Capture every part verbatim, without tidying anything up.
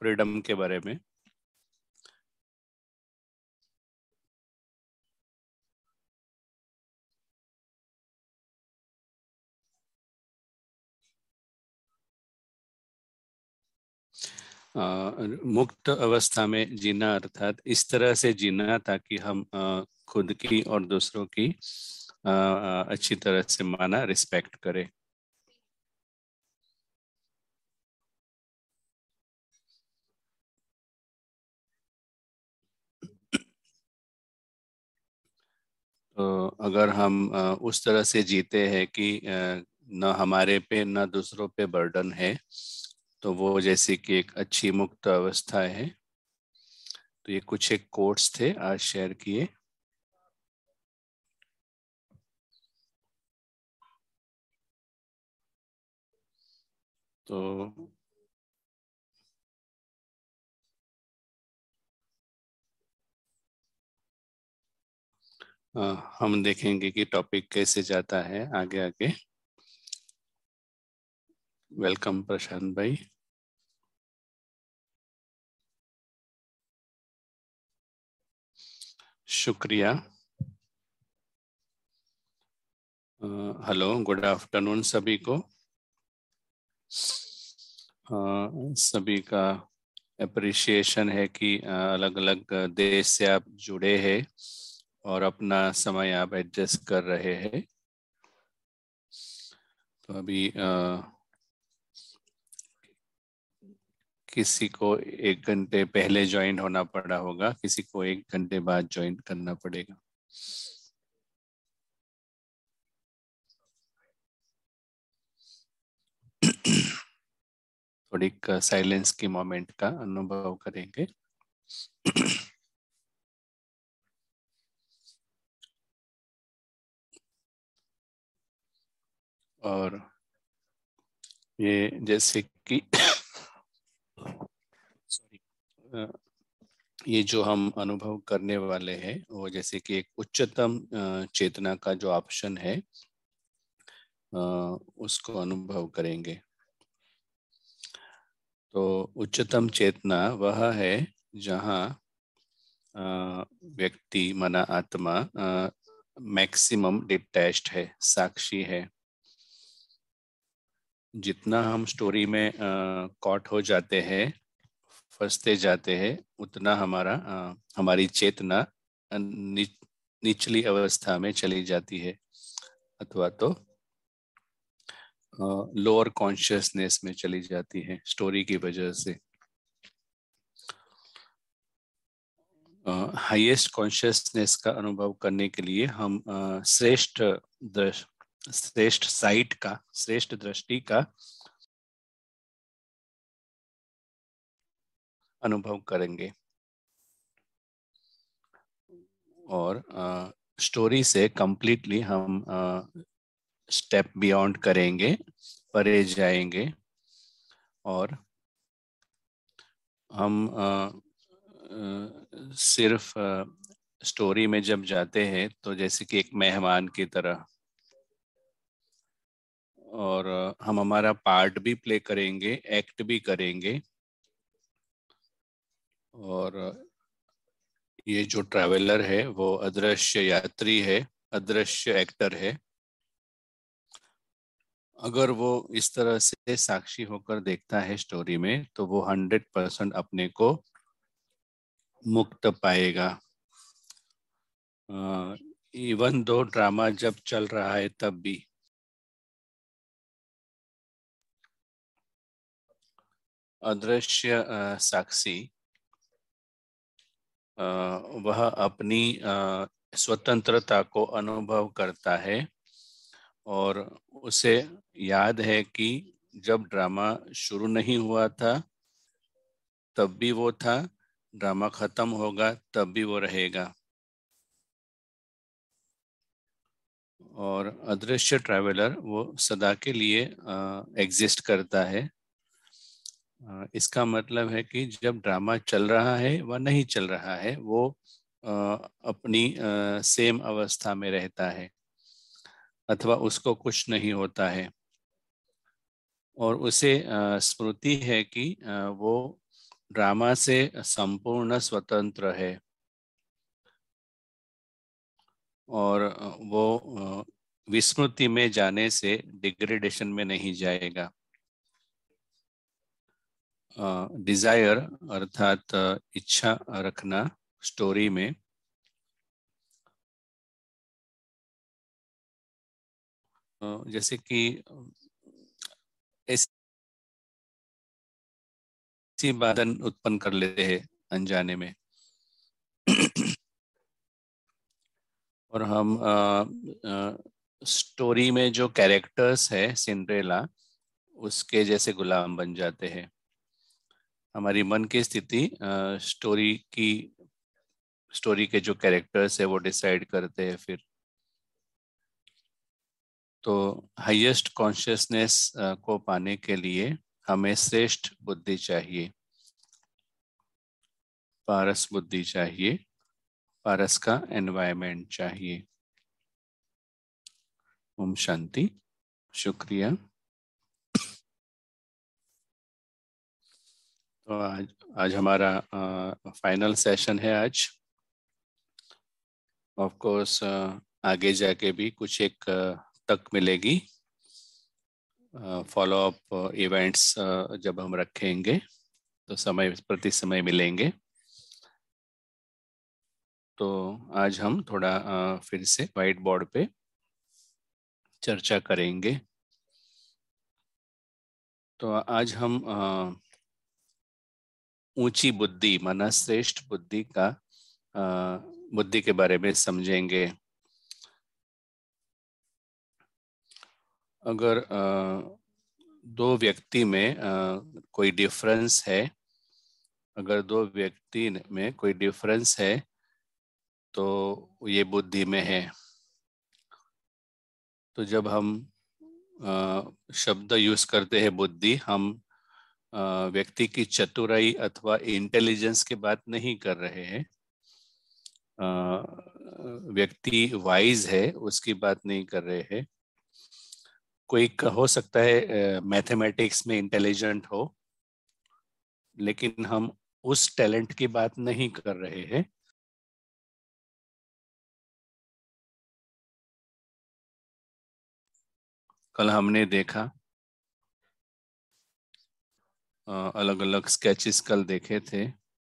Freedom के बारे में। मुक्त अवस्था में जीना अर्थात इस तरह से जीना ताकि हम खुद की और दूसरों की अच्छी तरह से माना रिस्पेक्ट करें। तो अगर हम उस तरह से जीते हैं कि न हमारे पे न दूसरों पे बर्डन है, तो वो जैसे कि एक अच्छी मुक्त अवस्था है। तो ये कुछ एक कोट्स थे आज शेयर किए। तो आ, हम देखेंगे कि टॉपिक कैसे जाता है आगे आगे। वेलकम प्रशांत भाई। शुक्रिया। हेलो, गुड आफ्टरनून सभी को। uh, सभी का अप्रिसिएशन है कि अलग अलग देश से आप जुड़े हैं और अपना समय आप एडजस्ट कर रहे हैं। तो अभी uh, किसी को एक घंटे पहले ज्वाइन होना पड़ा होगा, किसी को एक घंटे बाद ज्वाइन करना पड़ेगा। थोड़ी साइलेंस की मोमेंट का अनुभव करेंगे। और ये जैसे कि सॉरी, ये जो हम अनुभव करने वाले हैं वो जैसे कि एक उच्चतम चेतना का जो ऑप्शन है उसको अनुभव करेंगे। तो उच्चतम चेतना वह है जहाँ व्यक्ति मना आत्मा मैक्सिमम डिटैच्ड है, साक्षी है। जितना हम स्टोरी में कॉट हो जाते हैं, फंसते जाते हैं, उतना हमारा आ, हमारी चेतना नि, निचली अवस्था में चली जाती है, अथवा तो लोअर कॉन्शियसनेस में चली जाती है स्टोरी की वजह से। हाईएस्ट uh, कॉन्शियसनेस का अनुभव करने के लिए हम uh, श्रेष्ठ दृष्टि श्रेष्ठ साइट का श्रेष्ठ दृष्टि का अनुभव करेंगे और स्टोरी uh, से कंप्लीटली हम स्टेप uh, बियॉन्ड करेंगे, परे जाएंगे। और हम uh, uh, सिर्फ स्टोरी uh, में जब जाते हैं तो जैसे कि एक मेहमान की तरह, और हम हमारा पार्ट भी प्ले करेंगे, एक्ट भी करेंगे। और ये जो ट्रैवलर है वो अदृश्य यात्री है, अदृश्य एक्टर है। अगर वो इस तरह से साक्षी होकर देखता है स्टोरी में, तो वो हंड्रेड परसेंट अपने को मुक्त पाएगा। इवन दो ड्रामा जब चल रहा है तब भी अदृश्य साक्षी वह अपनी स्वतंत्रता को अनुभव करता है और उसे याद है कि जब ड्रामा शुरू नहीं हुआ था तब भी वो था, ड्रामा खत्म होगा तब भी वो रहेगा। और अदृश्य ट्रैवलर वो सदा के लिए एग्जिस्ट करता है। आ, इसका मतलब है कि जब ड्रामा चल रहा है व नहीं चल रहा है, वो आ, अपनी सेम अवस्था में रहता है, अथवा उसको कुछ नहीं होता है। और उसे स्मृति है कि वो ड्रामा से संपूर्ण स्वतंत्र है और वो विस्मृति में जाने से डिग्रेडेशन में नहीं जाएगा। डिजायर अर्थात इच्छा रखना स्टोरी में जैसे कि ऐसी बात उत्पन्न कर लेते हैं अनजाने में और हम स्टोरी में जो कैरेक्टर्स है सिंड्रेला उसके जैसे गुलाम बन जाते हैं। हमारी मन की स्थिति स्टोरी की स्टोरी के जो कैरेक्टर्स है वो डिसाइड करते हैं। फिर तो हाईएस्ट कॉन्शियसनेस को पाने के लिए हमें श्रेष्ठ बुद्धि चाहिए, पारस बुद्धि चाहिए, पारस का एनवायरनमेंट चाहिए। ओम शांति। शुक्रिया। तो आज आज हमारा फाइनल सेशन है आज। ऑफ कोर्स आगे जाके भी कुछ एक तक मिलेगी फॉलो अप इवेंट्स जब हम रखेंगे तो समय प्रति समय मिलेंगे। तो आज हम थोड़ा फिर से वाइट बोर्ड पे चर्चा करेंगे। तो आज हम ऊंची बुद्धि माना श्रेष्ठ बुद्धि का बुद्धि के बारे में समझेंगे। अगर दो व्यक्ति में कोई डिफरेंस है अगर दो व्यक्ति में कोई डिफरेंस है तो ये बुद्धि में है। तो जब हम शब्द यूज करते हैं बुद्धि, हम व्यक्ति की चतुराई अथवा इंटेलिजेंस की बात नहीं कर रहे हैं। व्यक्ति वाइज है उसकी बात नहीं कर रहे हैं। कोई हो सकता है मैथमेटिक्स में इंटेलिजेंट हो, लेकिन हम उस टैलेंट की बात नहीं कर रहे हैं। कल हमने देखा अलग अलग स्केचेस कल देखे थे।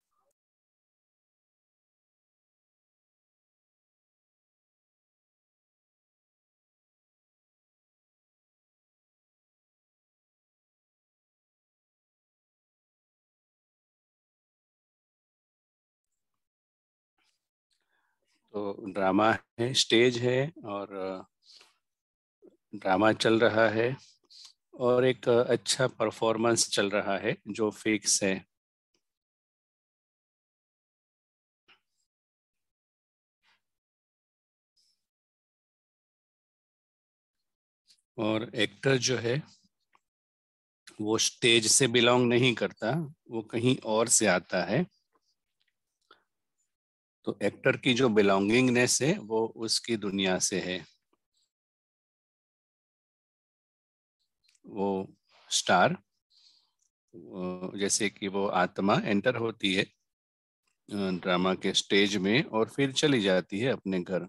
तो ड्रामा है, स्टेज है और ड्रामा चल रहा है और एक अच्छा परफॉर्मेंस चल रहा है जो फिक्स है। और एक्टर जो है वो स्टेज से बिलोंग नहीं करता, वो कहीं और से आता है। तो एक्टर की जो बिलोंगिंगनेस है वो उसकी दुनिया से है। वो स्टार जैसे कि वो आत्मा एंटर होती है ड्रामा के स्टेज में और फिर चली जाती है अपने घर।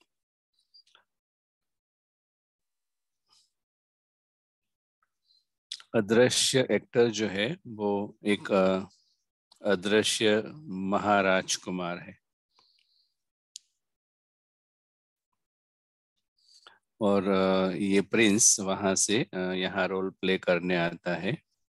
अदृश्य एक्टर जो है वो एक अदृश्य महाराज कुमार है और ये प्रिंस वहां से यहाँ रोल प्ले करने आता है।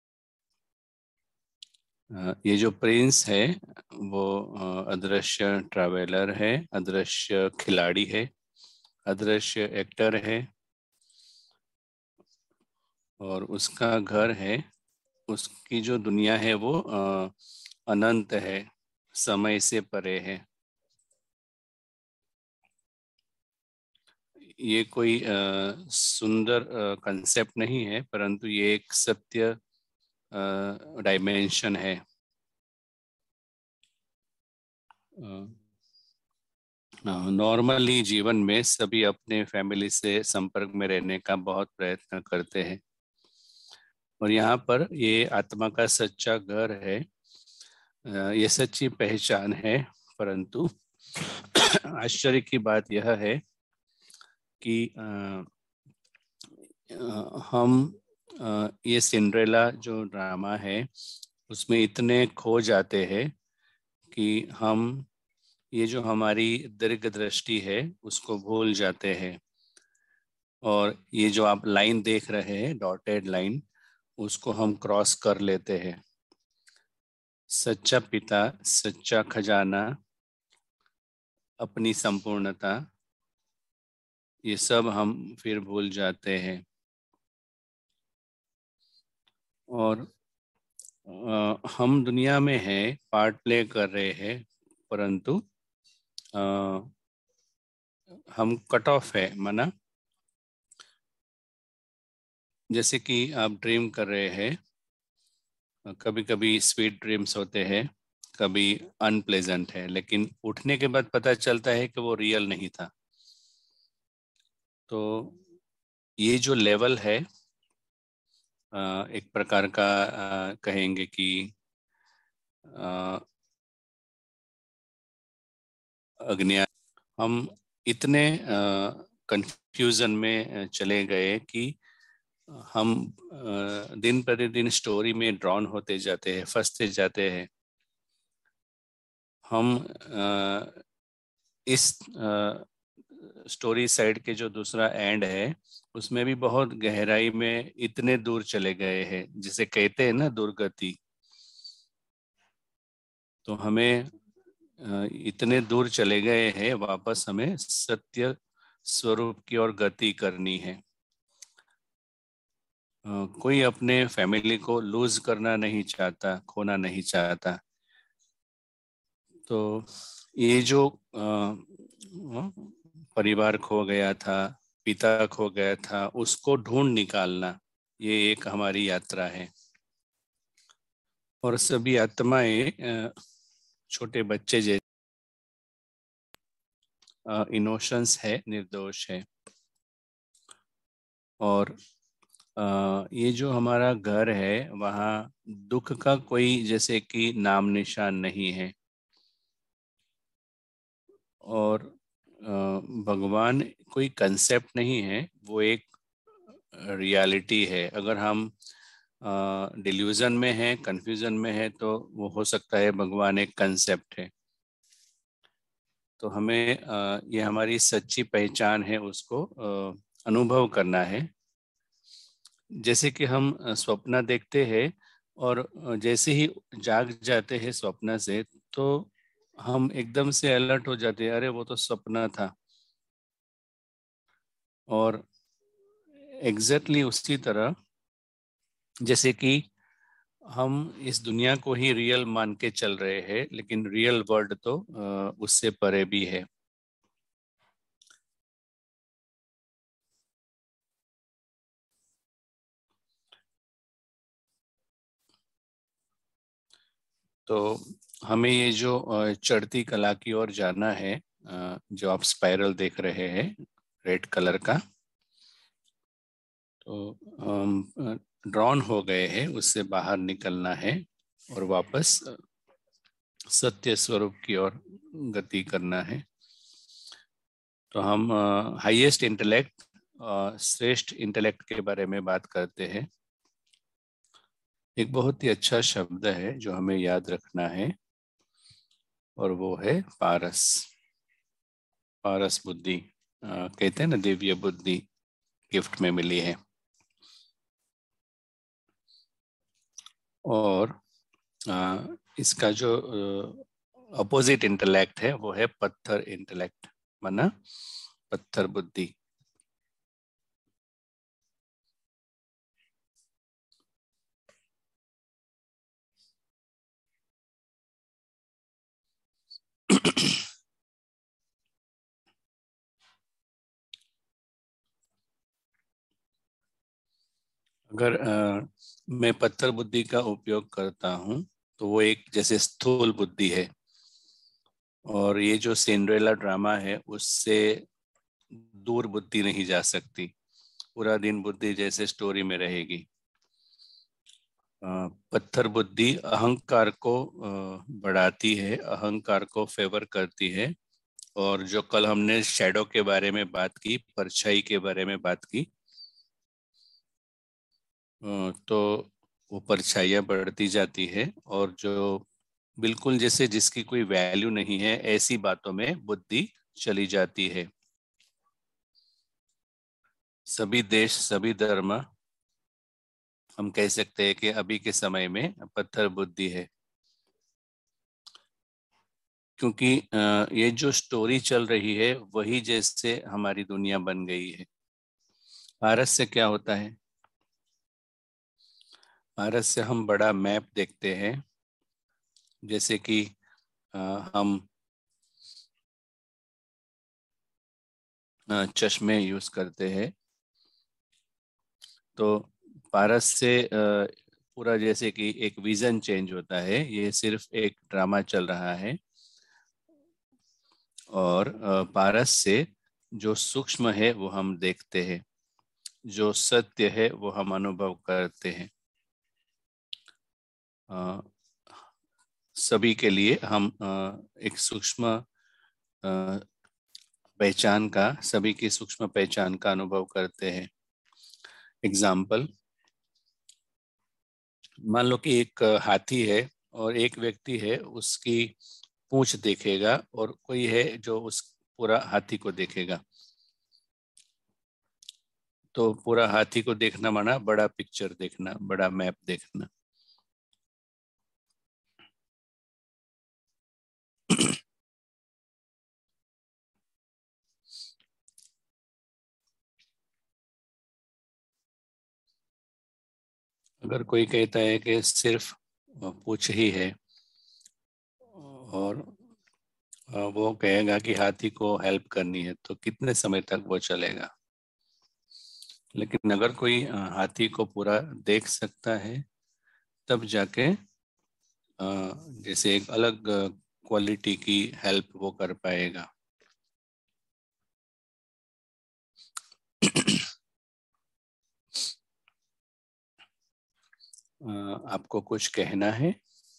ये जो प्रिंस है वो अदृश्य ट्रैवलर है, अदृश्य खिलाड़ी है, अदृश्य एक्टर है और उसका घर है, उसकी जो दुनिया है वो अनंत है, समय से परे है। ये कोई सुंदर कंसेप्ट नहीं है, परंतु ये एक सत्य डायमेंशन है। नॉर्मली जीवन में सभी अपने फैमिली से संपर्क में रहने का बहुत प्रयत्न करते हैं और यहाँ पर ये आत्मा का सच्चा घर है ये सच्ची पहचान है, परंतु आश्चर्य की बात यह है कि आ, आ, हम आ, ये सिंड्रेला जो ड्रामा है उसमें इतने खो जाते हैं कि हम ये जो हमारी दीर्घ दृष्टि है उसको भूल जाते हैं। और ये जो आप लाइन देख रहे हैं, डॉटेड लाइन, उसको हम क्रॉस कर लेते हैं। सच्चा पिता, सच्चा खजाना, अपनी संपूर्णता, ये सब हम फिर भूल जाते हैं। और अ, हम दुनिया में हैं, पार्ट प्ले कर रहे हैं, परंतु अ, हम कट ऑफ है माना। जैसे कि आप ड्रीम कर रहे हैं, कभी कभी स्वीट ड्रीम्स होते हैं, कभी अनप्लेजेंट है, लेकिन उठने के बाद पता चलता है कि वो रियल नहीं था। तो ये जो लेवल है, अ, एक प्रकार का अ, कहेंगे कि अ, अज्ञान। हम इतने कंफ्यूजन में चले गए कि हम अ, दिन प्रतिदिन स्टोरी में ड्रॉन होते जाते हैं, फंसते जाते हैं। हम अ, इस स्टोरी साइड के जो दूसरा एंड है उसमें भी बहुत गहराई में इतने दूर चले गए हैं, जिसे कहते हैं ना दुर्गति। तो हमें अ, इतने दूर चले गए हैं, वापस हमें सत्य स्वरूप की ओर गति करनी है। अ, कोई अपने फैमिली को लूज करना नहीं चाहता, खोना नहीं चाहता। तो ये जो अ, अ, परिवार खो गया था, पिता खो गया था, उसको ढूंढ निकालना, ये एक हमारी यात्रा है। और सभी आत्माएं अ, छोटे बच्चे जैसे इनोशंस है, निर्दोष है। और अ, ये जो हमारा घर है, वहाँ दुख का कोई जैसे कि नाम निशान नहीं है। और अ, भगवान कोई कंसेप्ट नहीं है, वो एक रियलिटी है। अगर हम डिल्यूजन में है, कंफ्यूजन में है, तो वो हो सकता है भगवान एक कंसेप्ट है। तो हमें अ, ये हमारी सच्ची पहचान है, उसको अ, अनुभव करना है। जैसे कि हम अ, स्वप्न देखते हैं, और अ, जैसे ही जाग जाते हैं स्वप्न से, तो हम एकदम से अलर्ट हो जाते हैं, अरे वो तो सपना था। और एग्जैक्टली उसी तरह जैसे कि हम इस दुनिया को ही रियल मान के चल रहे हैं, लेकिन रियल वर्ल्ड तो अ, उससे परे भी है। तो हमें ये जो अ, चढ़ती कला की ओर जाना है, अ, जो आप स्पाइरल देख रहे हैं रेड कलर का, तो हम ड्रॉन हो गए हैं, उससे बाहर निकलना है और वापस अ, सत्य स्वरूप की ओर गति करना है। तो हम हाईएस्ट इंटेलेक्ट, श्रेष्ठ इंटेलेक्ट के बारे में बात करते हैं। एक बहुत ही अच्छा शब्द है जो हमें याद रखना है, और वो है पारस। पारस बुद्धि, अ, कहते हैं ना, दिव्य बुद्धि गिफ्ट में मिली है। और अ, इसका जो अपोजिट इंटेलेक्ट है वो है पत्थर इंटेलेक्ट, माना पत्थर बुद्धि। अगर अ, मैं पत्थर बुद्धि का उपयोग करता हूँ, तो वो एक जैसे स्थूल बुद्धि है। और ये जो सिंड्रेला ड्रामा है, उससे दूर बुद्धि नहीं जा सकती। पूरा दिन बुद्धि जैसे स्टोरी में रहेगी। पत्थर बुद्धि अहंकार को अ, बढ़ाती है, अहंकार को फेवर करती है। और जो कल हमने शैडो के बारे में बात की, परछाई के बारे में बात की, अ, तो वो परछाइयाँ बढ़ती जाती है, और जो बिल्कुल जैसे जिसकी कोई वैल्यू नहीं है, ऐसी बातों में बुद्धि चली जाती है। सभी देश, सभी धर्म, हम कह सकते हैं कि अभी के समय में पत्थर बुद्धि है। क्योंकि अ, ये जो स्टोरी चल रही है वही जैसे हमारी दुनिया बन गई है। भारत से क्या होता है? भारत से हम बड़ा मैप देखते हैं, जैसे कि अ, हम अ, चश्मे यूज करते हैं। तो भारत से अ, पूरा जैसे कि एक विजन चेंज होता है, ये सिर्फ एक ड्रामा चल रहा है। और अ, भारत से जो सूक्ष्म है वो हम देखते हैं, जो सत्य है वो हम अनुभव करते हैं। अ, सभी के लिए हम अ, एक सूक्ष्म अ, पहचान का, सभी की सूक्ष्म पहचान का अनुभव करते हैं। एग्जाम्पल, मान लो कि एक हाथी है और एक व्यक्ति है, उसकी पूंछ देखेगा, और कोई है जो उस पूरा हाथी को देखेगा। तो पूरा हाथी को देखना माना बड़ा पिक्चर देखना, बड़ा मैप देखना। अगर कोई कहता है कि सिर्फ पूंछ ही है, और वो कहेगा कि हाथी को हेल्प करनी है, तो कितने समय तक वो चलेगा? लेकिन अगर कोई अ, हाथी को पूरा देख सकता है, तब जाके अ, जैसे एक अलग क्वालिटी की हेल्प वो कर पाएगा। अ, आपको कुछ कहना है?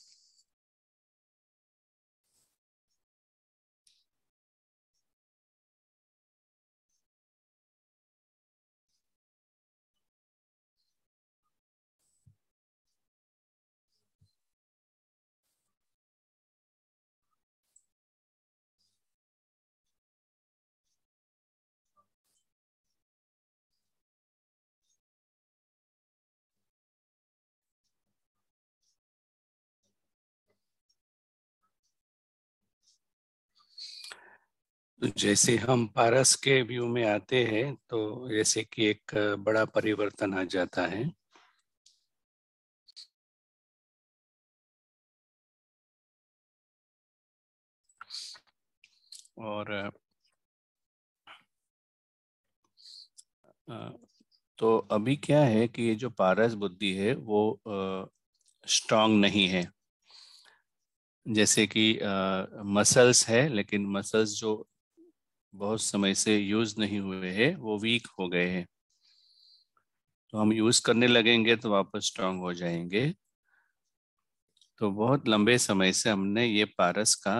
तो जैसे हम पारस के व्यू में आते हैं, तो जैसे कि एक बड़ा परिवर्तन आ जाता है। और अ, तो अभी क्या है कि ये जो पारस बुद्धि है वो स्ट्रांग नहीं है। जैसे कि मसल्स है, लेकिन मसल्स जो बहुत समय से यूज नहीं हुए हैं वो वीक हो गए हैं। तो हम यूज करने लगेंगे तो वापस स्ट्रांग हो जाएंगे। तो बहुत लंबे समय से हमने ये पारस का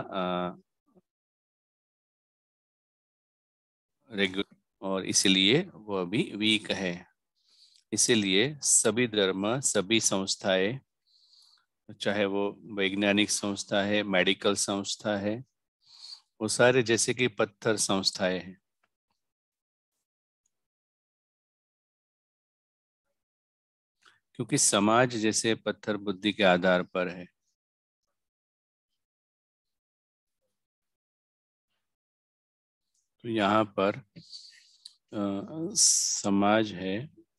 रेगुलर, और इसीलिए वो अभी वीक है। इसीलिए सभी धर्म, सभी संस्थाएं, चाहे वो वैज्ञानिक संस्था है, मेडिकल संस्था है, वो सारे जैसे कि पत्थर संस्थाएं हैं। क्योंकि समाज जैसे पत्थर बुद्धि के आधार पर है। तो यहाँ पर अ, समाज है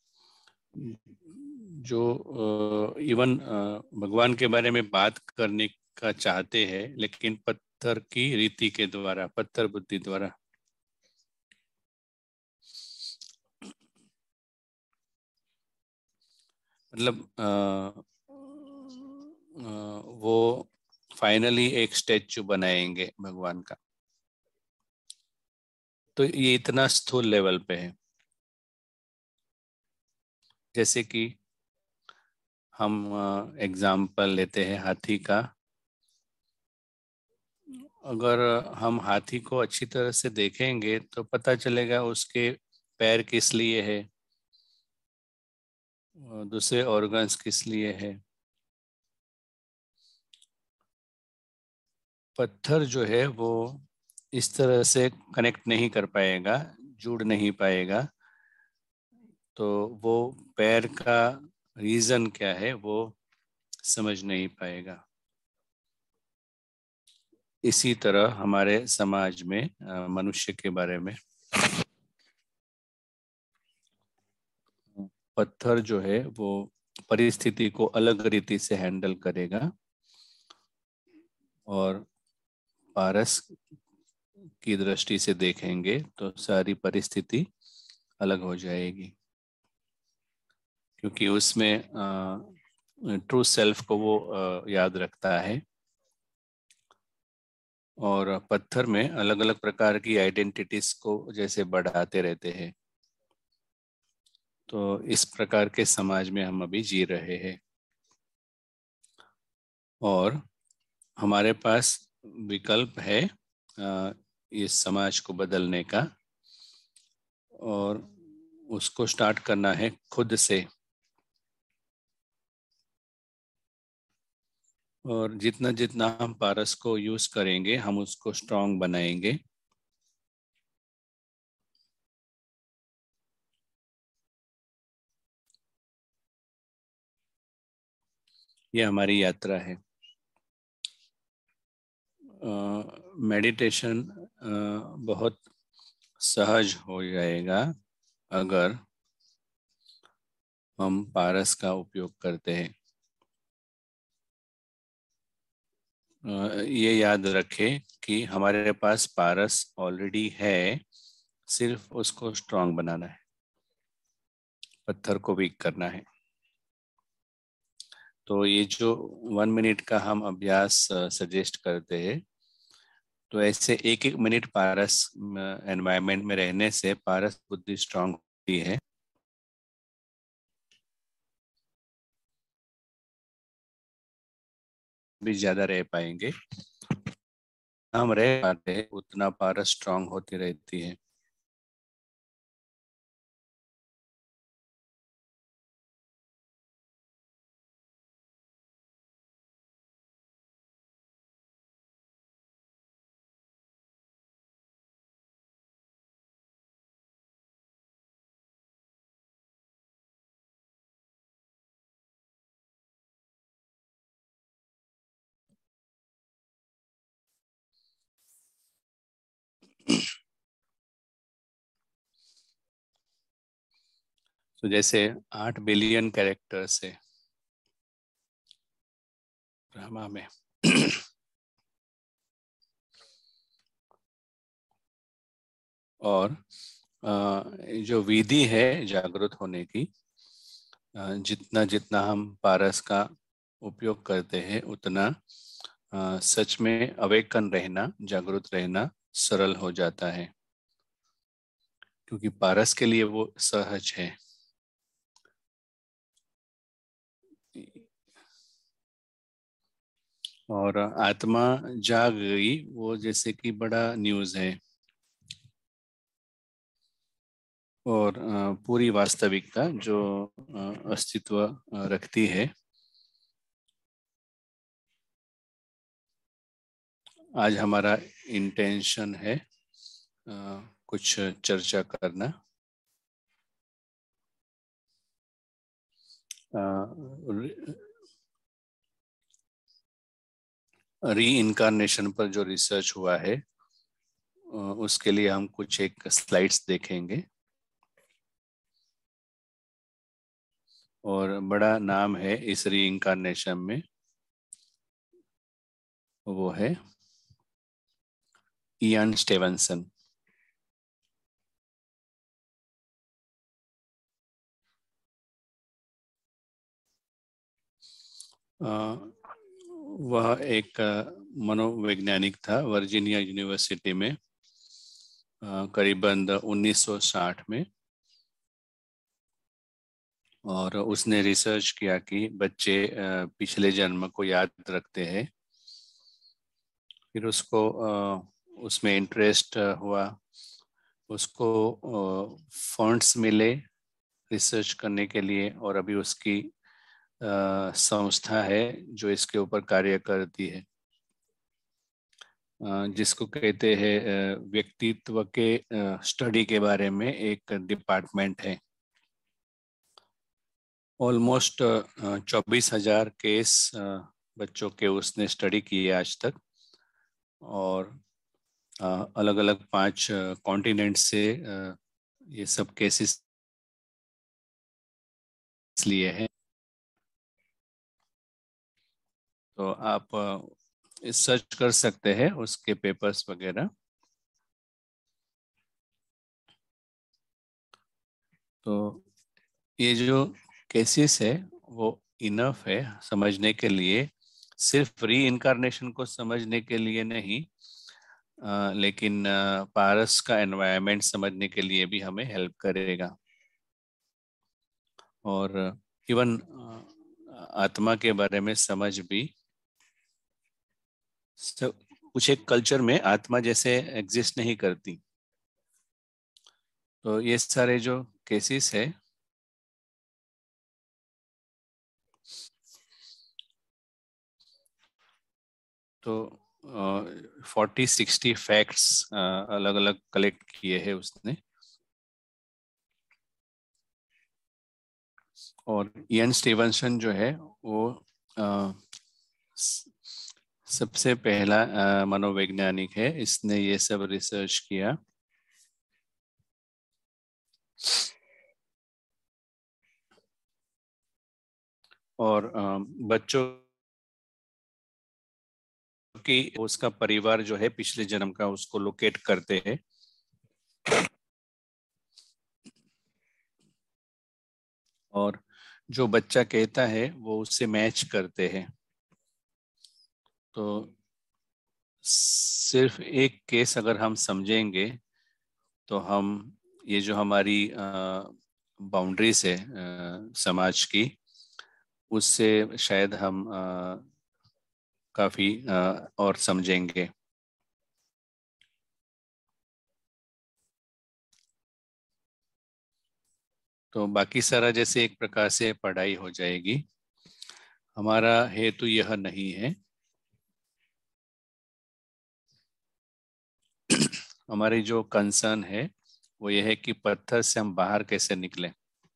जो इवन भगवान के बारे में बात करने का चाहते हैं, लेकिन पत्थर की रीति के द्वारा, पत्थर बुद्धि द्वारा। मतलब अ, अ, वो फाइनली एक स्टेचू बनाएंगे भगवान का। तो ये इतना स्थूल लेवल पे है। जैसे कि हम एग्जाम्पल लेते हैं हाथी का। अगर हम हाथी को अच्छी तरह से देखेंगे तो पता चलेगा उसके पैर किस लिए है, और दूसरे ऑर्गन्स किस लिए है। पत्थर जो है वो इस तरह से कनेक्ट नहीं कर पाएगा, जुड़ नहीं पाएगा, तो वो पैर का रीजन क्या है वो समझ नहीं पाएगा। इसी तरह हमारे समाज में अ, मनुष्य के बारे में पत्थर जो है वो परिस्थिति को अलग रीति से हैंडल करेगा, और पारस की दृष्टि से देखेंगे तो सारी परिस्थिति अलग हो जाएगी, क्योंकि उसमें ट्रू सेल्फ को वो अ, याद रखता है। और पत्थर में अलग अलग प्रकार की आइडेंटिटीज को जैसे बढ़ाते रहते हैं। तो इस प्रकार के समाज में हम अभी जी रहे हैं, और हमारे पास विकल्प है अ, इस समाज को बदलने का, और उसको स्टार्ट करना है खुद से। और जितना जितना हम पारस को यूज करेंगे हम उसको स्ट्रांग बनाएंगे। ये हमारी यात्रा है। मेडिटेशन बहुत सहज हो जाएगा अगर हम पारस का उपयोग करते हैं। अ, ये याद रखें कि हमारे पास पारस ऑलरेडी है, सिर्फ उसको स्ट्रांग बनाना है, पत्थर को वीक करना है। तो ये जो वन मिनट का हम अभ्यास सजेस्ट करते हैं, तो ऐसे एक एक मिनट पारस एनवायरनमेंट में रहने से पारस बुद्धि स्ट्रांग होती है। भी ज्यादा रह पाएंगे, हम रह पाते हैं उतना पारस स्ट्रांग होती रहती है। तो जैसे आठ बिलियन कैरेक्टर्स है ड्रामा में और अ, जो विधि है जागृत होने की, अ, जितना जितना हम पारस का उपयोग करते हैं उतना अ, सच में अवेकन रहना, जागृत रहना सरल हो जाता है, क्योंकि पारस के लिए वो सहज है। और आत्मा जाग गई वो जैसे कि बड़ा न्यूज़ है, और अ, पूरी वास्तविकता जो अ, अस्तित्व अ, रखती है। आज हमारा इंटेंशन है अ, कुछ चर्चा करना री इनकारनेशन पर जो रिसर्च हुआ है, अ, उसके लिए हम कुछ एक स्लाइड्स देखेंगे। और बड़ा नाम है इस री इनकारनेशन में, वो है इयान स्टीवनसन। अ, वह एक अ, मनोवैज्ञानिक था वर्जीनिया यूनिवर्सिटी में, अ, करीबन उन्नीस सौ साठ में। और उसने रिसर्च किया कि बच्चे अ, पिछले जन्म को याद रखते हैं। फिर उसको अ, उसमें इंटरेस्ट हुआ, उसको फंड्स मिले रिसर्च करने के लिए, और अभी उसकी अ, संस्था है जो इसके ऊपर कार्य करती है, अ, जिसको कहते हैं अ, व्यक्तित्व के स्टडी के बारे में एक डिपार्टमेंट है। ऑलमोस्ट चौबीस हजार केस अ, बच्चों के उसने स्टडी किए आज तक, और अलग अलग पांच कॉन्टिनेंट से अ, ये सब केसेस लिए हैं। तो आप सर्च कर सकते हैं उसके पेपर्स वगैरह। तो ये जो केसेस है वो इनफ है समझने के लिए, सिर्फ री इनकारनेशन को समझने के लिए नहीं, अ, लेकिन अ, पारस का एनवायरनमेंट समझने के लिए भी हमें हेल्प करेगा। और इवन आत्मा के बारे में समझ भी, सब कुछ एक कल्चर में आत्मा जैसे एग्जिस्ट नहीं करती। तो ये सारे जो केसेस है, तो फोर्टी सिक्सटी फैक्ट्स अलग अलग कलेक्ट किए हैं उसने। और इयन स्टीवनसन जो है वो अ, स- सबसे पहला अ, मनोवैज्ञानिक है, इसने ये सब रिसर्च किया। और अ, बच्चों की उसका परिवार जो है पिछले जन्म का उसको लोकेट करते हैं, और जो बच्चा कहता है वो उससे मैच करते हैं। तो सिर्फ एक केस अगर हम समझेंगे तो हम ये जो हमारी बाउंड्रीज है अ, समाज की, उससे शायद हम अ, काफी अ, और समझेंगे। तो बाकी सारा जैसे एक प्रकार से पढ़ाई हो जाएगी। हमारा हेतु यह नहीं है। हमारी जो कंसर्न है वो यह है कि पत्थर से हम बाहर कैसे निकलें,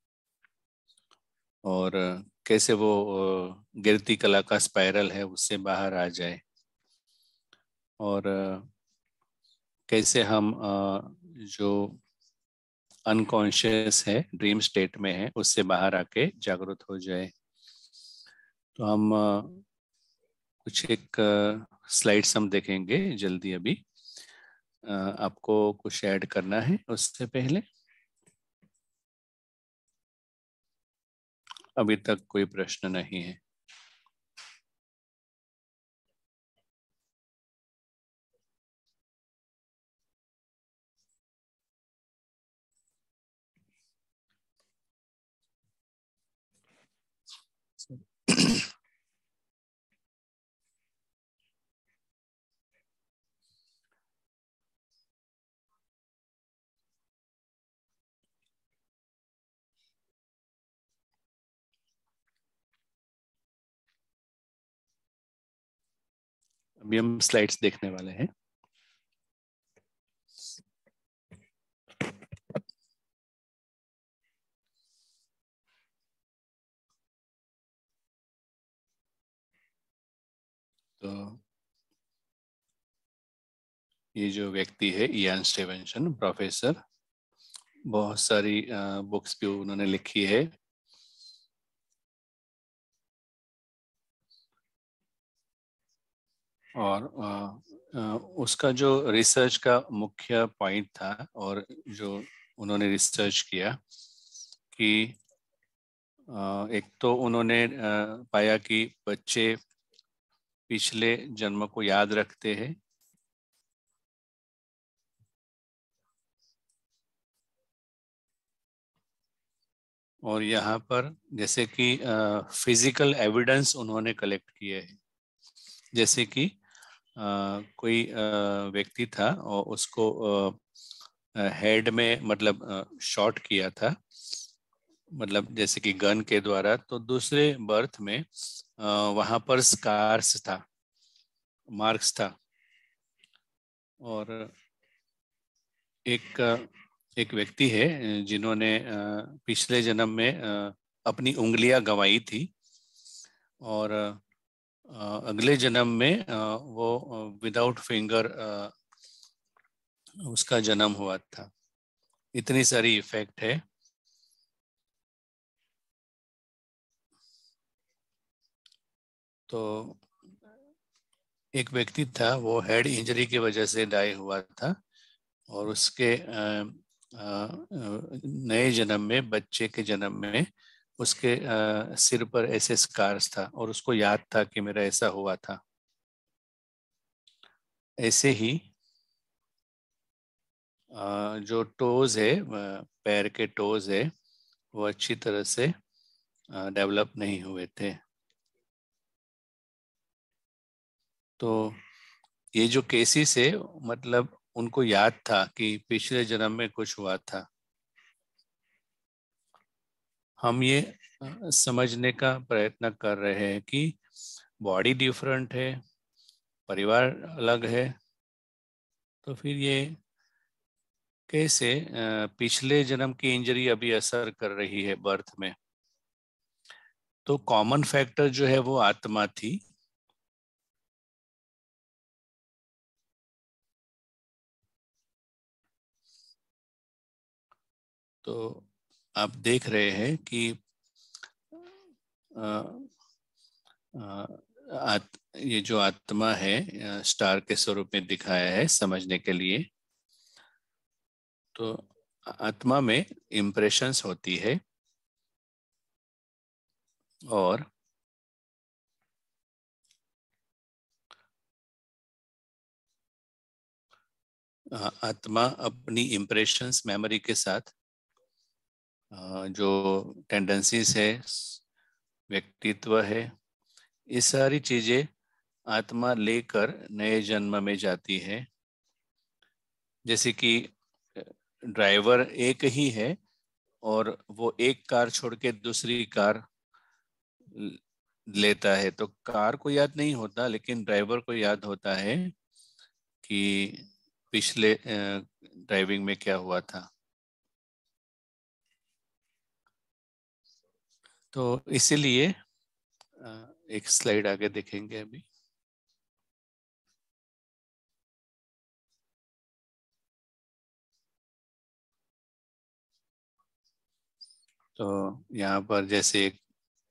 और कैसे वो अ, गिरती कला का स्पाइरल है उससे बाहर आ जाए, और अ, कैसे हम अ, जो अनकॉन्शियस है, ड्रीम स्टेट में है, उससे बाहर आके जागृत हो जाए। तो हम अ, कुछ एक स्लाइड्स हम देखेंगे जल्दी अभी। अ, आपको कुछ ऐड करना है उससे पहले? अभी तक कोई प्रश्न नहीं है। अभी हम स्लाइड्स देखने वाले हैं। तो ये जो व्यक्ति है इयान स्टीवेंसन, प्रोफेसर, बहुत सारी बुक्स भी उन्होंने लिखी है। और अ, अ, उसका जो रिसर्च का मुख्य पॉइंट था, और जो उन्होंने रिसर्च किया कि अ, एक तो उन्होंने अ, पाया कि बच्चे पिछले जन्म को याद रखते हैं, और यहाँ पर जैसे कि फिजिकल एविडेंस उन्होंने कलेक्ट किए हैं, जैसे कि अ, कोई अ, व्यक्ति था और उसको हेड में मतलब शॉट किया था, मतलब जैसे कि गन के द्वारा, तो दूसरे बर्थ में अ, वहां पर स्कार्स था, मार्क्स था। और एक एक व्यक्ति है जिन्होंने अ, पिछले जन्म में अ, अपनी उंगलियां गंवाई थी, और अ, अगले जन्म में अ, वो विदाउट फिंगर उसका जन्म हुआ था। इतनी सारी इफेक्ट है। तो एक व्यक्ति था, वो हेड इंजरी की वजह से डाई हुआ था, और उसके अ, अ, नए जन्म में, बच्चे के जन्म में, उसके अ, सिर पर ऐसे स्कार्स था और उसको याद था कि मेरा ऐसा हुआ था। ऐसे ही अ, जो टोज है, अ, पैर के टोज है, वो अच्छी तरह से डेवलप नहीं हुए थे। तो ये जो केसेस है, मतलब उनको याद था कि पिछले जन्म में कुछ हुआ था। हम ये अ, समझने का प्रयत्न कर रहे हैं कि बॉडी डिफरेंट है, परिवार अलग है, तो फिर ये कैसे अ, पिछले जन्म की इंजरी अभी असर कर रही है बर्थ में। तो कॉमन फैक्टर जो है वो आत्मा थी। तो आप देख रहे हैं कि अ, अ, आत, ये जो आत्मा है अ, स्टार के स्वरूप में दिखाया है समझने के लिए। तो आत्मा में इम्प्रेशंस होती है, और अ, आत्मा अपनी इम्प्रेशंस मेमोरी के साथ अ, जो टेंडेंसीज है, व्यक्तित्व है, ये सारी चीजें आत्मा लेकर नए जन्म में जाती है। जैसे कि ड्राइवर एक ही है, और वो एक कार छोड़ के दूसरी कार ल- लेता है, तो कार को याद नहीं होता, लेकिन ड्राइवर को याद होता है कि पिछले ड्राइविंग में क्या हुआ था। तो इसीलिए अ, एक स्लाइड आगे देखेंगे अभी। तो यहाँ पर जैसे एक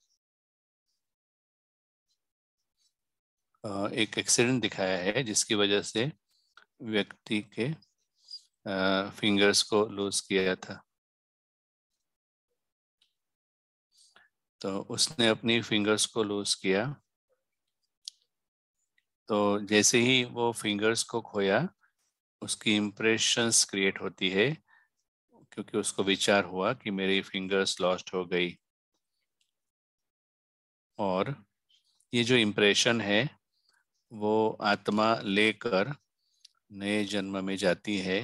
अ, एक एक्सीडेंट दिखाया है जिसकी वजह से व्यक्ति के फिंगर्स को लूज किया था। तो उसने अपनी फिंगर्स को लूज किया, तो जैसे ही वो फिंगर्स को खोया, उसकी इम्प्रेशंस क्रिएट होती है, क्योंकि उसको विचार हुआ कि मेरी फिंगर्स लॉस्ट हो गई। और ये जो इम्प्रेशन है वो आत्मा लेकर नए जन्म में जाती है,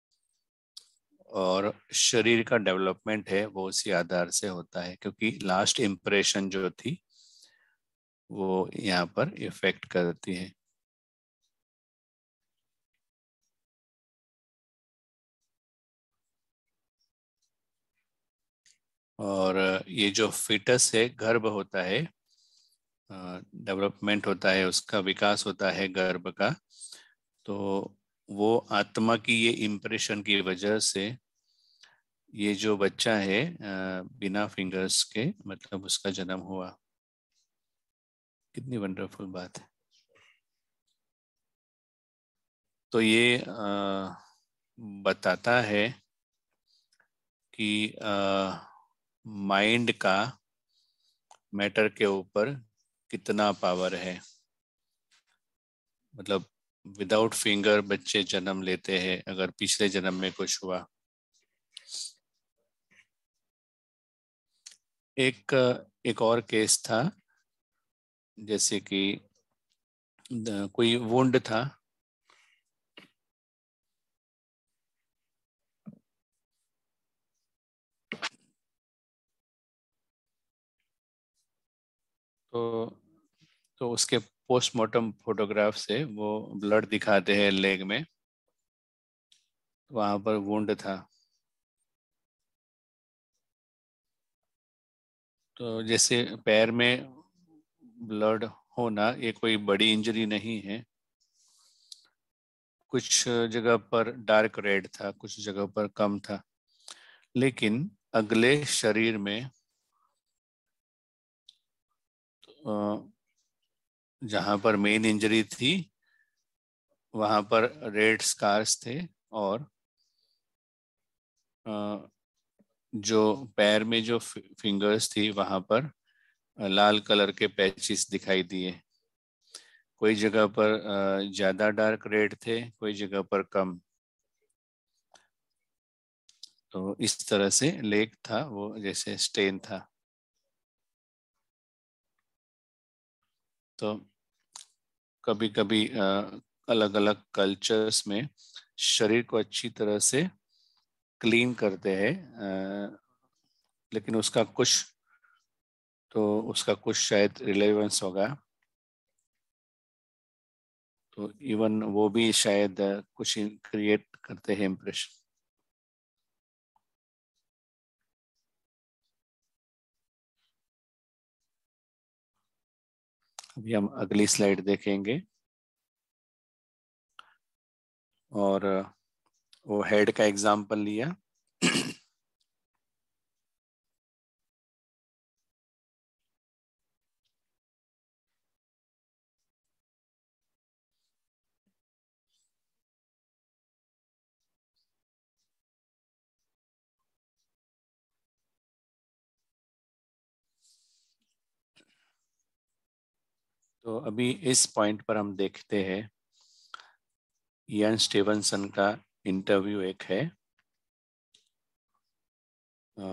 और शरीर का डेवलपमेंट है वो उसी आधार से होता है, क्योंकि लास्ट इम्प्रेशन जो थी वो यहाँ पर इफेक्ट करती है। और ये जो फिटस है, गर्भ होता है, डेवलपमेंट होता है, उसका विकास होता है गर्भ का, तो वो आत्मा की ये इम्प्रेशन की वजह से ये जो बच्चा है अ, बिना फिंगर्स के, मतलब उसका जन्म हुआ। कितनी वंडरफुल बात है। तो ये अ, बताता है कि माइंड का मैटर के ऊपर कितना पावर है। मतलब विदाउट फिंगर बच्चे जन्म लेते हैं अगर पिछले जन्म में कुछ हुआ। एक एक और केस था, जैसे कि द- कोई वुंड था, तो तो उसके पोस्टमार्टम फोटोग्राफ से वो ब्लड दिखाते हैं लेग में, वहां पर वुंड था। तो जैसे पैर में ब्लड होना ये कोई बड़ी इंजरी नहीं है। कुछ जगह पर डार्क रेड था, कुछ जगह पर कम था, लेकिन अगले शरीर में अ, जहां पर मेन इंजरी थी वहां पर रेड स्कार्स थे, और अ, जो पैर में जो फिंगर्स थी वहां पर लाल कलर के पैचेस दिखाई दिए। कोई जगह पर अ, ज्यादा डार्क रेड थे, कोई जगह पर कम। तो इस तरह से लेग था वो जैसे स्टेन था। तो कभी कभी अलग अलग कल्चर्स में शरीर को अच्छी तरह से क्लीन करते हैं, अ, लेकिन उसका कुछ तो उसका कुछ शायद रिलेवेंस होगा। तो इवन वो भी शायद अ, कुछ क्रिएट करते हैं इम्प्रेशन। अभी हम अगली स्लाइड देखेंगे, और अ, वो हेड का एग्जांपल लिया। तो अभी इस पॉइंट पर हम देखते हैं इयान स्टीवनसन का इंटरव्यू एक है। अ,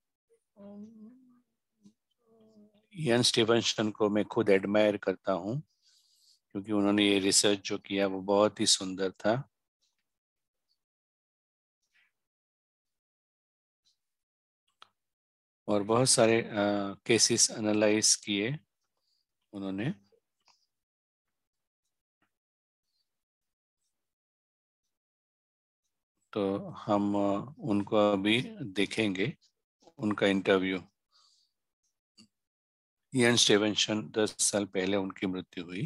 इयान स्टीवनसन को मैं खुद एडमायर करता हूँ, क्योंकि उन्होंने ये रिसर्च जो किया वो बहुत ही सुंदर था। और बहुत सारे केसेस एनालाइज किए उन्होंने। तो हम अ, उनको अभी देखेंगे, उनका इंटरव्यू। इयान स्टीवनसन दस साल पहले उनकी मृत्यु हुई।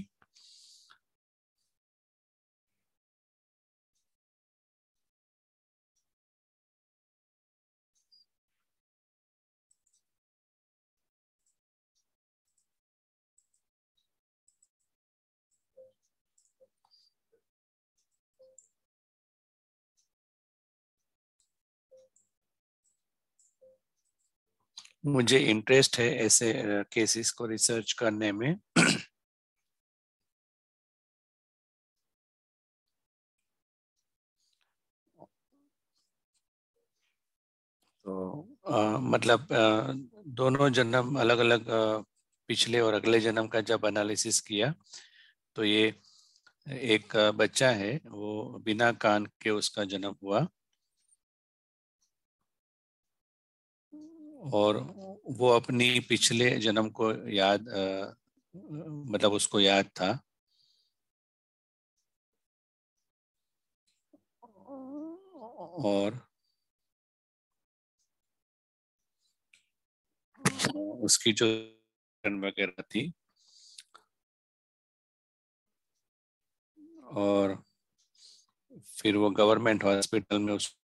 मुझे इंटरेस्ट है ऐसे केसेस को रिसर्च करने में। तो अ, मतलब अ, दोनों जन्म अलग अलग, पिछले और अगले जन्म का जब एनालिसिस किया, तो ये एक अ, बच्चा है, वो बिना कान के उसका जन्म हुआ, और वो अपनी पिछले जन्म को याद अ, मतलब उसको याद था। और उसकी जो वगैरह थी, और फिर वो गवर्नमेंट हॉस्पिटल में उस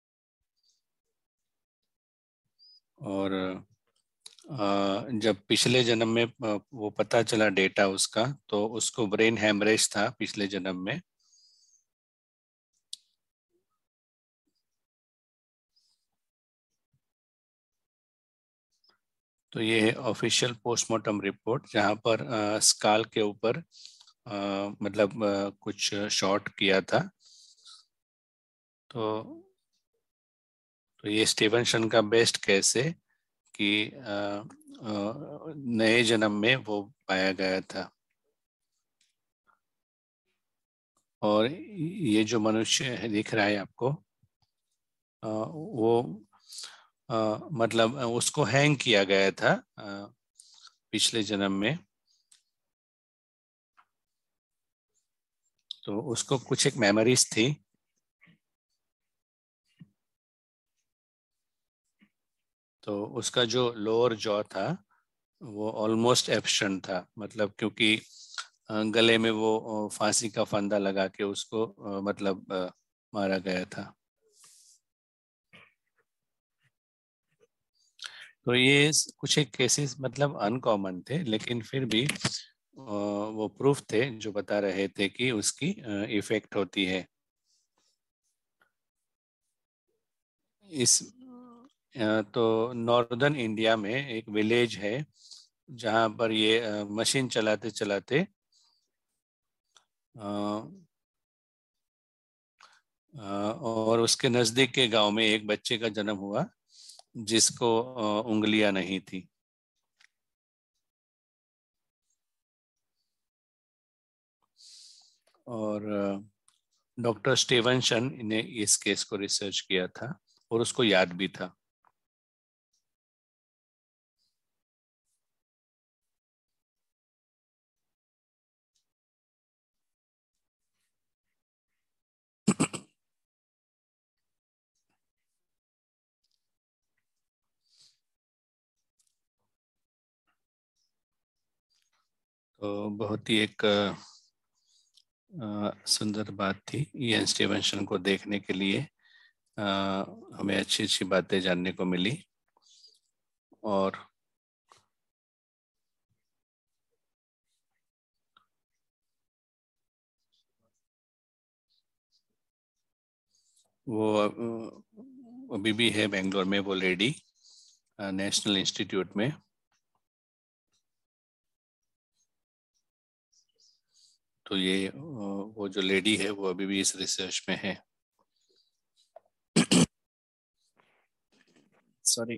और अ, जब पिछले जन्म में अ, वो पता चला डेटा उसका, तो उसको ब्रेन हेमरेज था पिछले जन्म में। तो ये है ऑफिशियल पोस्टमार्टम रिपोर्ट, जहाँ पर स्काल के ऊपर अ, मतलब अ, कुछ शॉट किया था। तो तो ये स्टीवनसन का बेस्ट केस है कि आ, आ, नए जन्म में वो पाया गया था। और ये जो मनुष्य है दिख रहा है आपको, आ, वो आ, मतलब उसको हैंग किया गया था आ, पिछले जन्म में। तो उसको कुछ एक मेमोरीज थी। तो उसका जो लोअर जॉ था वो ऑलमोस्ट एब्सेंट था, मतलब क्योंकि अ, गले में वो अ, फांसी का फंदा लगा के उसको अ, मतलब अ, मारा गया था। तो ये स- कुछ एक केसेस मतलब अनकॉमन थे, लेकिन फिर भी अ, वो प्रूफ थे जो बता रहे थे कि उसकी इफेक्ट होती है। इस अ, तो नॉर्दर्न इंडिया में एक विलेज है जहाँ पर ये अ, मशीन चलाते चलाते अ, अ, और उसके नजदीक के गांव में एक बच्चे का जन्म हुआ जिसको अ, उंगलियां नहीं थी। और डॉक्टर स्टीवनसन ने इस केस को रिसर्च किया था और उसको याद भी था। तो बहुत ही एक अ, अ, सुंदर बात थी इयान स्टीवनसन को देखने के लिए। अ, हमें अच्छी अच्छी बातें जानने को मिली। और वो अ, अभी भी है बेंगलोर में वो लेडी, नेशनल इंस्टीट्यूट में। तो ये अ, वो जो लेडी है वो अभी भी इस रिसर्च में है। सॉरी।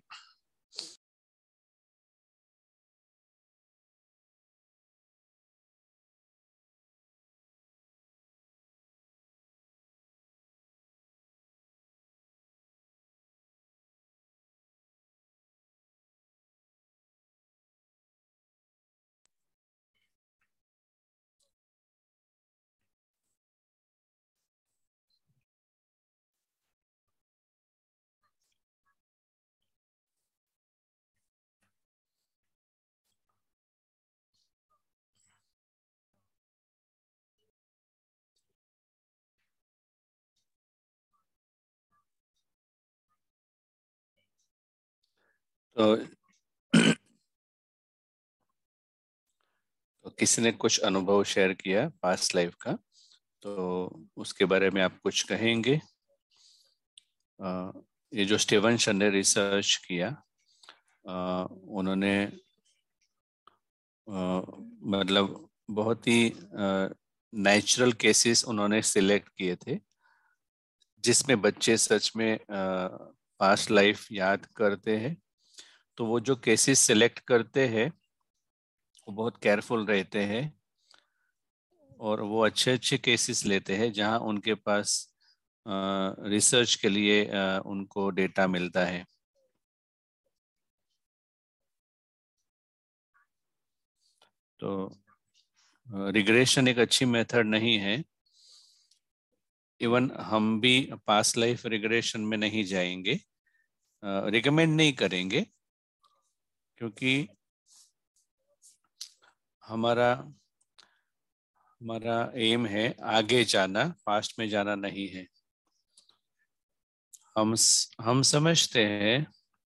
तो, तो किसी ने कुछ अनुभव शेयर किया पास्ट लाइफ का, तो उसके बारे में आप कुछ कहेंगे? अ, ये जो स्टीवनसन ने रिसर्च किया, अ, उन्होंने अ, मतलब बहुत ही नेचुरल केसेस उन्होंने सिलेक्ट किए थे जिसमें बच्चे सच में पास्ट लाइफ याद करते हैं। तो वो जो केसेस सिलेक्ट करते हैं वो बहुत केयरफुल रहते हैं और वो अच्छे अच्छे केसेस लेते हैं जहां उनके पास रिसर्च के लिए अ, उनको डेटा मिलता है। तो रिग्रेशन एक अच्छी मेथड नहीं है। इवन हम भी पास्ट लाइफ रिग्रेशन में नहीं जाएंगे, रिकमेंड नहीं करेंगे, क्योंकि हमारा हमारा एम है आगे जाना, पास्ट में जाना नहीं है। हम हम समझते हैं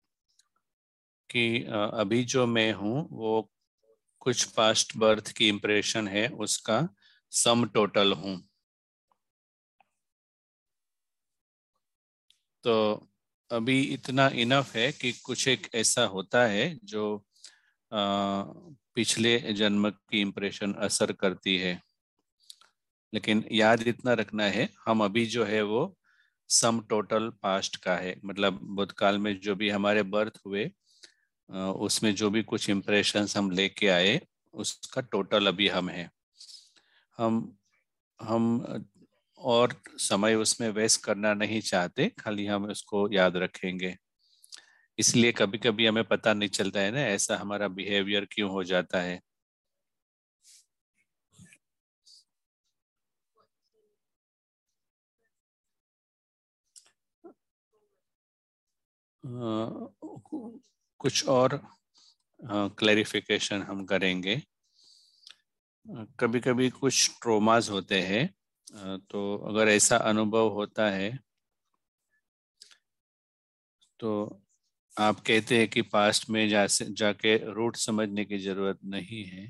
कि अ, अभी जो मैं हूँ वो कुछ पास्ट बर्थ की इम्प्रेशन है, उसका सम टोटल हूँ। तो अभी इतना इनफ है कि कुछ एक ऐसा होता है जो अ, पिछले जन्म की इम्प्रेशन असर करती है। लेकिन याद इतना रखना है, हम अभी जो है वो सम टोटल पास्ट का है, मतलब भूतकाल में जो भी हमारे बर्थ हुए उसमें जो भी कुछ इम्प्रेशंस हम लेके आए उसका टोटल अभी हम है। हम हम और समय उसमें वेस्ट करना नहीं चाहते, खाली हम उसको याद रखेंगे। इसलिए कभी कभी हमें पता नहीं चलता है ना, ऐसा हमारा बिहेवियर क्यों हो जाता है। अ, कुछ और क्लैरिफिकेशन हम करेंगे। कभी कभी कुछ ट्रोमास होते हैं, अ, तो अगर ऐसा अनुभव होता है तो आप कहते हैं कि पास्ट में जा से जाके रूट समझने की जरूरत नहीं है।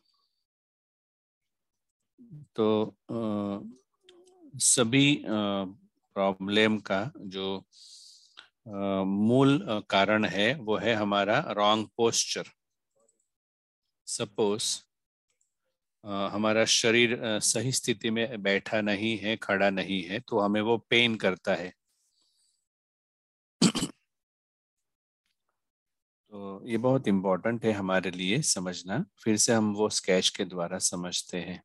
तो अ, सभी प्रॉब्लम का जो अ, मूल अ, कारण है वो है हमारा रॉन्ग पोस्चर। सपोज हमारा शरीर अ, सही स्थिति में बैठा नहीं है, खड़ा नहीं है, तो हमें वो पेन करता है। तो ये बहुत इम्पोर्टेंट है हमारे लिए समझना। फिर से हम वो स्केच के द्वारा समझते हैं।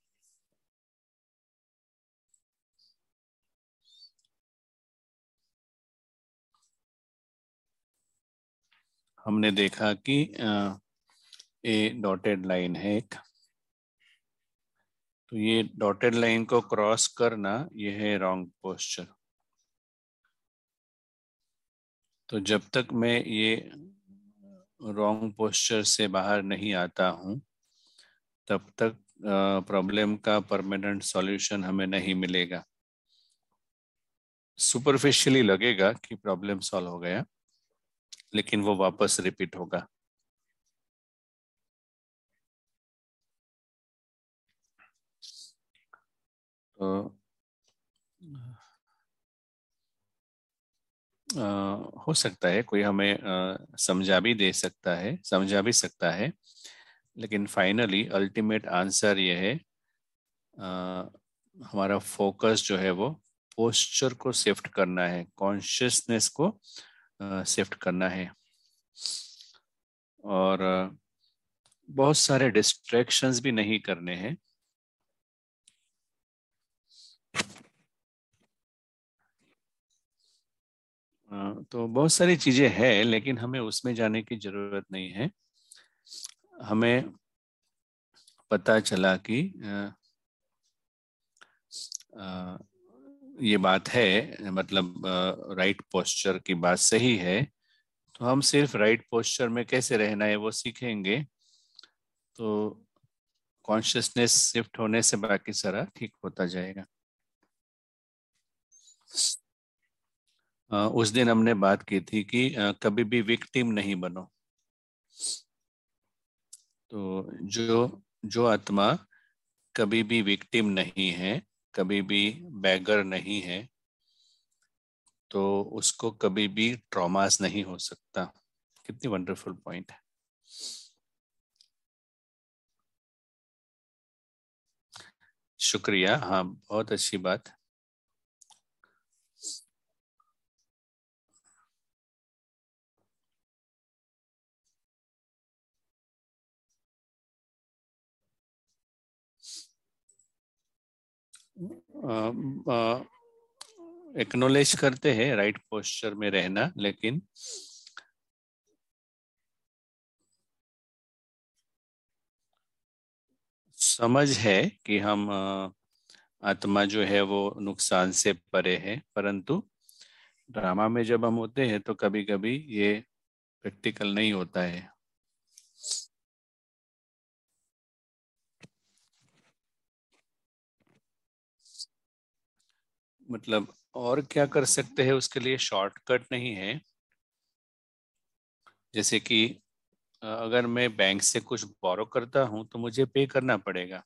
हमने देखा कि अ, ये डॉटेड लाइन है एक, तो ये डॉटेड लाइन को क्रॉस करना ये है रॉन्ग पोस्चर। तो जब तक मैं ये रॉन्ग पोस्चर से बाहर नहीं आता हूँ तब तक प्रॉब्लम का परमानेंट सॉल्यूशन हमें नहीं मिलेगा। सुपरफिशियली लगेगा कि प्रॉब्लम सॉल्व हो गया, लेकिन वो वापस रिपीट होगा। तो अ, हो सकता है कोई हमें अ, समझा भी दे सकता है, समझा भी सकता है, लेकिन फाइनली अल्टीमेट आंसर ये है, अ, हमारा फोकस जो है वो पोस्चर को शिफ्ट करना है, कॉन्शियसनेस को शिफ्ट करना है। और अ, बहुत सारे डिस्ट्रैक्शंस भी नहीं करने हैं। अ, तो बहुत सारी चीजें हैं, लेकिन हमें उसमें जाने की जरूरत नहीं है। हमें पता चला कि अ, अ, ये बात है, मतलब राइट पोस्चर की बात सही है, तो हम सिर्फ राइट पोस्चर में कैसे रहना है वो सीखेंगे। तो कॉन्शियसनेस शिफ्ट होने से बाकी सारा ठीक होता जाएगा। अ, उस दिन हमने बात की थी कि अ, कभी भी विक्टिम नहीं बनो। तो जो जो आत्मा कभी भी विक्टिम नहीं है, कभी भी बैगर नहीं है, तो उसको कभी भी ट्रॉमास नहीं हो सकता। कितनी वंडरफुल पॉइंट है। शुक्रिया, हाँ बहुत अच्छी बात। एक्नोलेज करते हैं राइट पोस्चर में रहना, लेकिन समझ है कि हम अ, आत्मा जो है वो नुकसान से परे है, परंतु ड्रामा में जब हम होते हैं तो कभी कभी ये प्रैक्टिकल नहीं होता है। मतलब और क्या कर सकते हैं उसके लिए शॉर्टकट नहीं है। जैसे कि अ, अगर मैं बैंक से कुछ बोरो करता हूँ तो मुझे पे करना पड़ेगा,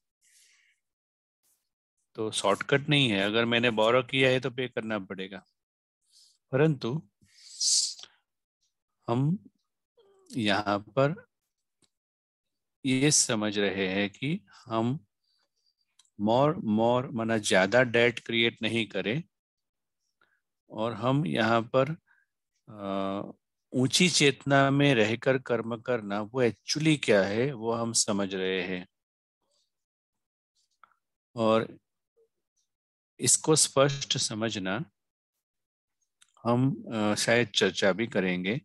तो शॉर्टकट नहीं है। अगर मैंने बोरो किया है तो पे करना पड़ेगा। परंतु हम यहाँ पर ये समझ रहे हैं कि हम मोर मोर माना ज्यादा डेट क्रिएट नहीं करें, और हम यहाँ पर अ, ऊंची चेतना में रहकर कर्म करना वो एक्चुअली क्या है वो हम समझ रहे हैं, और इसको स्पष्ट समझना हम अ, शायद चर्चा भी करेंगे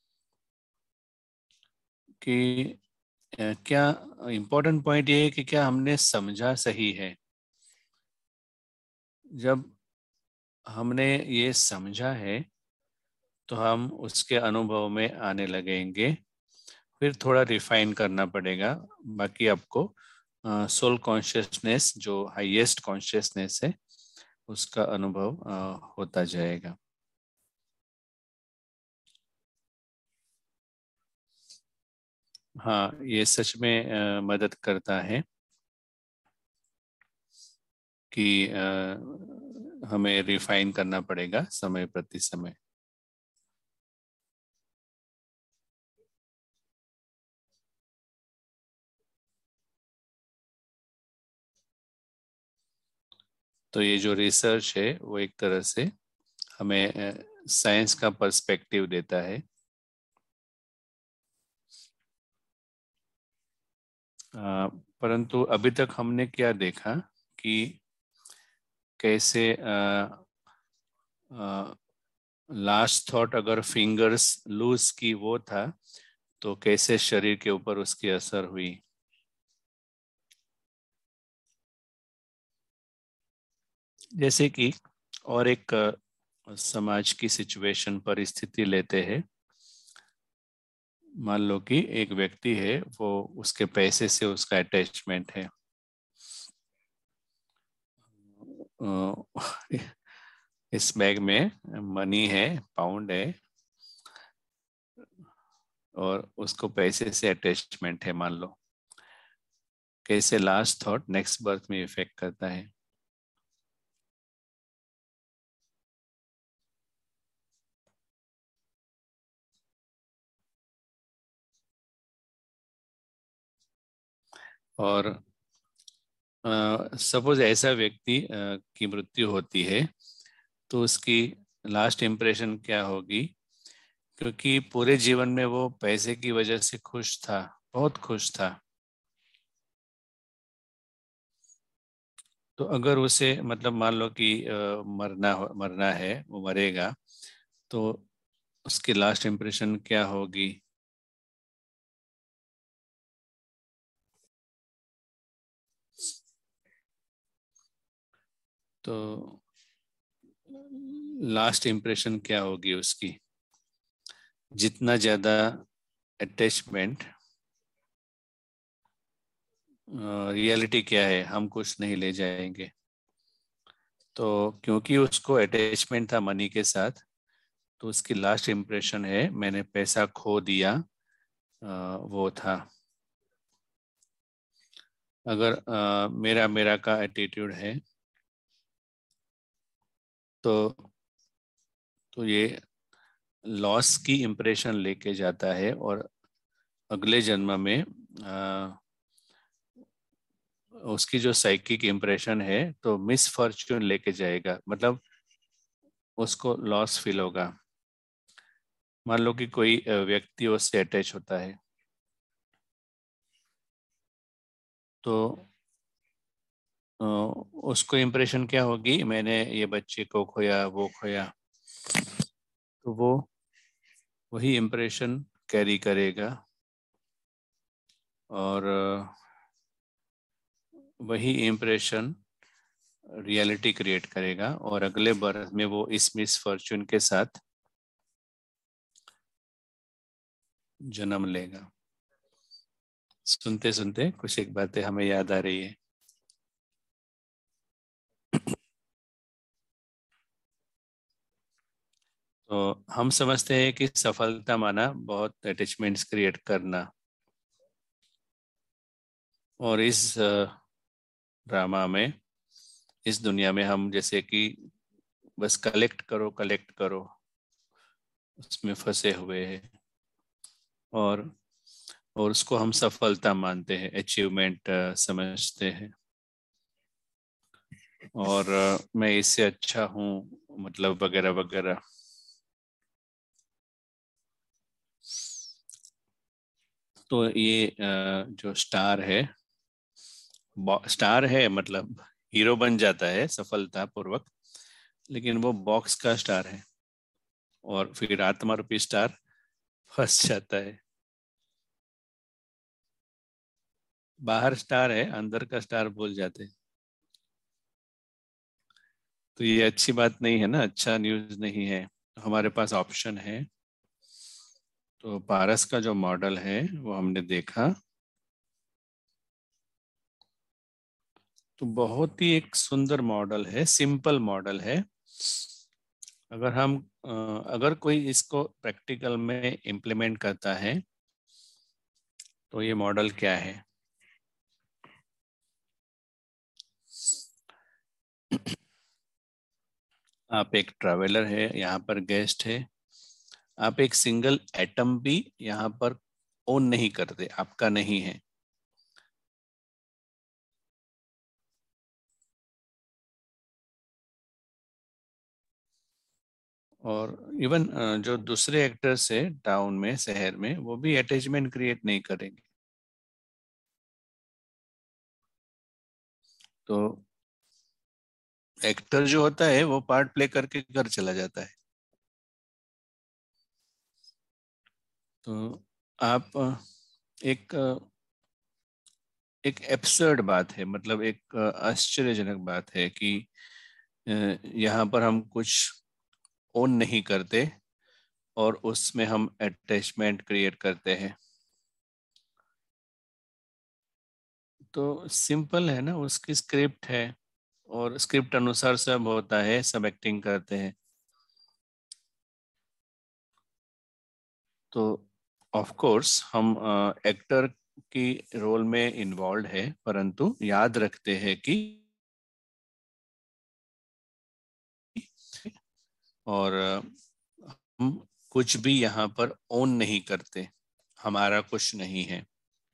कि अ, क्या इम्पोर्टेंट पॉइंट ये है कि क्या हमने समझा सही है। जब हमने ये समझा है तो हम उसके अनुभव में आने लगेंगे, फिर थोड़ा रिफाइन करना पड़ेगा। बाकी आपको सोल कॉन्शियसनेस जो हाईएस्ट कॉन्शियसनेस है उसका अनुभव अ, होता जाएगा। हाँ, ये सच में अ, मदद करता है कि अ, हमें रिफाइन करना पड़ेगा समय प्रति समय। तो ये जो रिसर्च है वो एक तरह से हमें साइंस का पर्सपेक्टिव देता है। अ, परंतु अभी तक हमने क्या देखा कि कैसे लास्ट थॉट अगर फिंगर्स लूज की वो था तो कैसे शरीर के ऊपर उसकी असर हुई। जैसे कि और एक अ, समाज की सिचुएशन परिस्थिति लेते हैं। मान लो कि एक व्यक्ति है, वो उसके पैसे से उसका अटैचमेंट है। अ, इस बैग में मनी है, पाउंड है, और उसको पैसे से अटैचमेंट है मान लो। कैसे लास्ट थॉट नेक्स्ट बर्थ में इफेक्ट करता है। और सपोज ऐसा व्यक्ति अ, की मृत्यु होती है तो उसकी लास्ट इम्प्रेशन क्या होगी, क्योंकि पूरे जीवन में वो पैसे की वजह से खुश था, बहुत खुश था। तो अगर उसे मतलब मान लो कि अ, मरना हो- मरना है, वो मरेगा, तो उसकी लास्ट इम्प्रेशन क्या होगी। तो लास्ट इम्प्रेशन क्या होगी उसकी, जितना ज्यादा अटैचमेंट। रियलिटी क्या है, हम कुछ नहीं ले जाएंगे। तो क्योंकि उसको अटैचमेंट था मनी के साथ, तो उसकी लास्ट इम्प्रेशन है मैंने पैसा खो दिया, अ, वो था। अगर अ, मेरा मेरा का एटीट्यूड है तो तो ये लॉस की इम्प्रेशन लेके जाता है, और अगले जन्म में अ, उसकी जो साइकिक इम्प्रेशन है तो मिस फॉर्च्यून लेके जाएगा, मतलब उसको लॉस फील होगा। मान लो कि कोई अ, व्यक्ति उससे अटैच होता है, तो अ, उसको इम्प्रेशन क्या होगी, मैंने ये बच्चे को खोया, वो खोया। तो वो वही इम्प्रेशन कैरी करेगा, और अ, वही इम्प्रेशन रियलिटी क्रिएट करेगा, और अगले बर्थ में वो इस मिस फॉर्चून के साथ जन्म लेगा। सुनते सुनते कुछ एक बातें हमें याद आ रही है। तो हम समझते हैं कि सफलता माना बहुत अटैचमेंट्स क्रिएट करना, और इस ड्रामा में, इस दुनिया में हम जैसे कि बस कलेक्ट करो कलेक्ट करो उसमें फंसे हुए हैं, और और उसको हम सफलता मानते हैं, अचीवमेंट समझते हैं। और अ, मैं इससे अच्छा हूँ, मतलब वगैरह वगैरह। तो ये जो स्टार है, स्टार है मतलब हीरो बन जाता है सफलता पूर्वक, लेकिन वो बॉक्स का स्टार है और फिर आत्मा रूपी स्टार फंस जाता है। बाहर स्टार है, अंदर का स्टार भूल जाते। तो ये अच्छी बात नहीं है ना, अच्छा न्यूज़ नहीं है। हमारे पास ऑप्शन है। तो पारस का जो मॉडल है वो हमने देखा, तो बहुत ही एक सुंदर मॉडल है, सिंपल मॉडल है। अगर हम अ, अगर कोई इसको प्रैक्टिकल में इम्प्लीमेंट करता है तो ये मॉडल क्या है। आप एक ट्रैवलर है, यहाँ पर गेस्ट है। आप एक सिंगल एटम भी यहाँ पर ओन नहीं करते, आपका नहीं है। और इवन जो दूसरे एक्टर्स है टाउन में, शहर में, वो भी अटैचमेंट क्रिएट नहीं करेंगे। तो एक्टर जो होता है वो पार्ट प्ले करके घर चला जाता है। तो आप अ, एक अ, एक एब्सर्ड बात है, मतलब एक अ, आश्चर्यजनक बात है कि अ, यहाँ पर हम कुछ ओन नहीं करते और उसमें हम अटैचमेंट क्रिएट करते हैं। तो सिंपल है ना, उसकी स्क्रिप्ट है और स्क्रिप्ट अनुसार सब होता है, सब एक्टिंग करते हैं। तो ऑफ कोर्स हम एक्टर की रोल में इन्वॉल्व है, परंतु याद रखते हैं कि और अ, हम कुछ भी यहाँ पर ओन नहीं करते, हमारा कुछ नहीं है।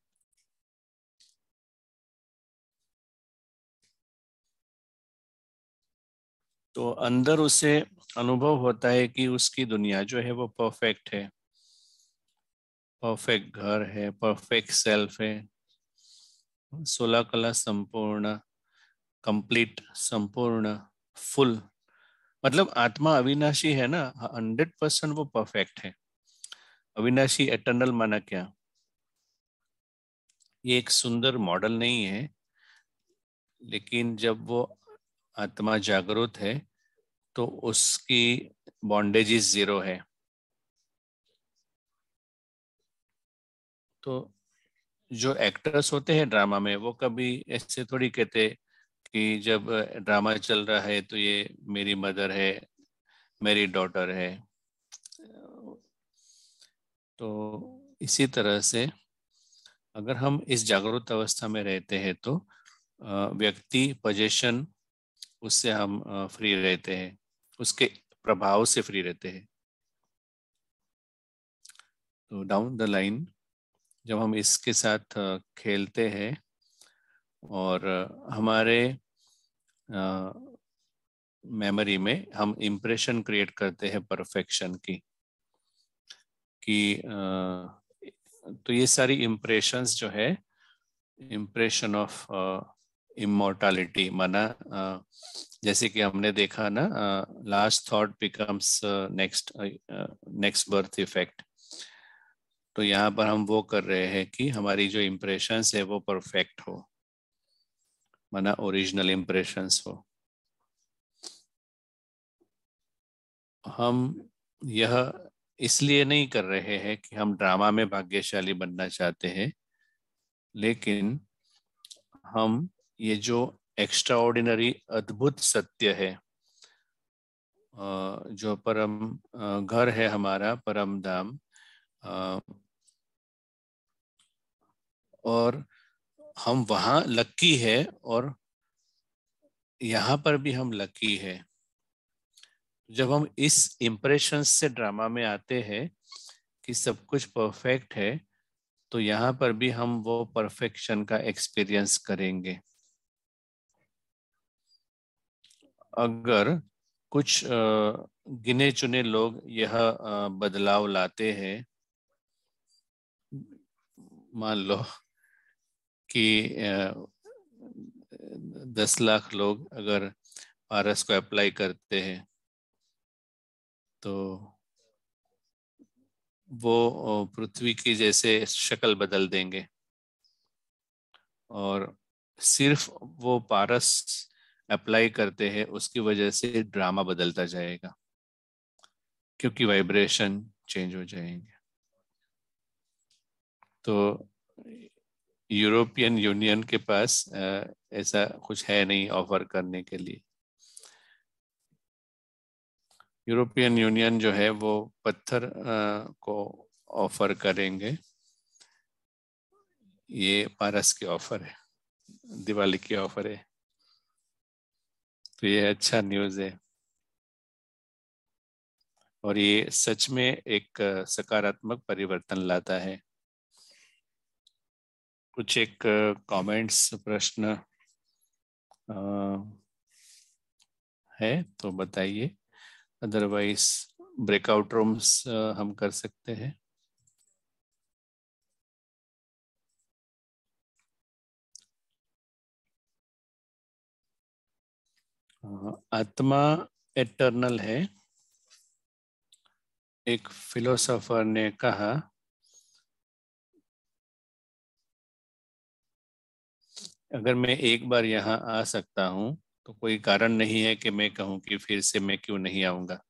तो अंदर उसे अनुभव होता है कि उसकी दुनिया जो है वो परफेक्ट है, परफेक्ट घर है, परफेक्ट सेल्फ है, सोलह कला संपूर्ण, कंप्लीट, संपूर्ण, फुल। मतलब आत्मा अविनाशी है ना, हंड्रेड परसेंट वो परफेक्ट है। अविनाशी एटर्नल माना क्या, ये एक सुंदर मॉडल नहीं है, लेकिन जब वो आत्मा जागरूक है तो उसकी बॉन्डेज जीरो है। तो जो एक्टर्स होते हैं ड्रामा में, वो कभी ऐसे थोड़ी कहते कि जब ड्रामा चल रहा है तो ये मेरी मदर है, मेरी डॉटर है। तो इसी तरह से अगर हम इस जागरूक अवस्था में रहते हैं तो अ, व्यक्ति पोजेशन, उससे हम फ्री रहते हैं, उसके प्रभाव से फ्री रहते हैं। तो डाउन द लाइन जब हम इसके साथ अ, खेलते हैं और अ, हमारे मेमोरी में हम इम्प्रेशन क्रिएट करते हैं परफेक्शन की, कि अ, तो ये सारी इम्प्रेशंस जो है, इम्प्रेशन ऑफ इमोर्टालिटी माना, अ, जैसे कि हमने देखा ना, last thought becomes next next birth effect. तो यहाँ पर हम वो कर रहे हैं कि हमारी जो इम्प्रेशंस है वो परफेक्ट हो, माना ओरिजिनल इम्प्रेशंस हो। हम यह इसलिए नहीं कर रहे हैं कि हम ड्रामा में भाग्यशाली बनना चाहते हैं, लेकिन हम ये जो एक्स्ट्रा ऑर्डिनरी अद्भुत सत्य है, अ, जो परम अ, घर है हमारा, परम धाम, अ, और हम वहाँ लकी है और यहाँ पर भी हम लकी है। जब हम इस इम्प्रेशन से ड्रामा में आते हैं कि सब कुछ परफेक्ट है, तो यहाँ पर भी हम वो परफेक्शन का एक्सपीरियंस करेंगे। अगर कुछ अ, गिने चुने लोग यह अ, बदलाव लाते हैं, मान लो कि अ, दस लाख लोग अगर पारस को अप्लाई करते हैं तो वो अ, पृथ्वी की जैसे शक्ल बदल देंगे, और सिर्फ वो पारस अप्लाई करते हैं उसकी वजह से ड्रामा बदलता जाएगा, क्योंकि वाइब्रेशन चेंज हो जाएंगे। तो यूरोपियन यूनियन के पास अ, ऐसा कुछ है नहीं ऑफर करने के लिए। यूरोपियन यूनियन जो है वो पत्थर अ, को ऑफर करेंगे। ये पारस की ऑफर है, दिवाली की ऑफर है। तो ये अच्छा न्यूज़ है, और ये सच में एक अ, सकारात्मक परिवर्तन लाता है। कुछ एक कमेंट्स प्रश्न अ, है तो बताइए, अदरवाइज ब्रेकआउट रूम्स हम कर सकते हैं। अ, आत्मा एटर्नल है। एक फिलोसोफर ने कहा, अगर मैं एक बार यहाँ आ सकता हूँ तो कोई कारण नहीं है कि मैं कहूँ कि फिर से मैं क्यों नहीं आऊँगा।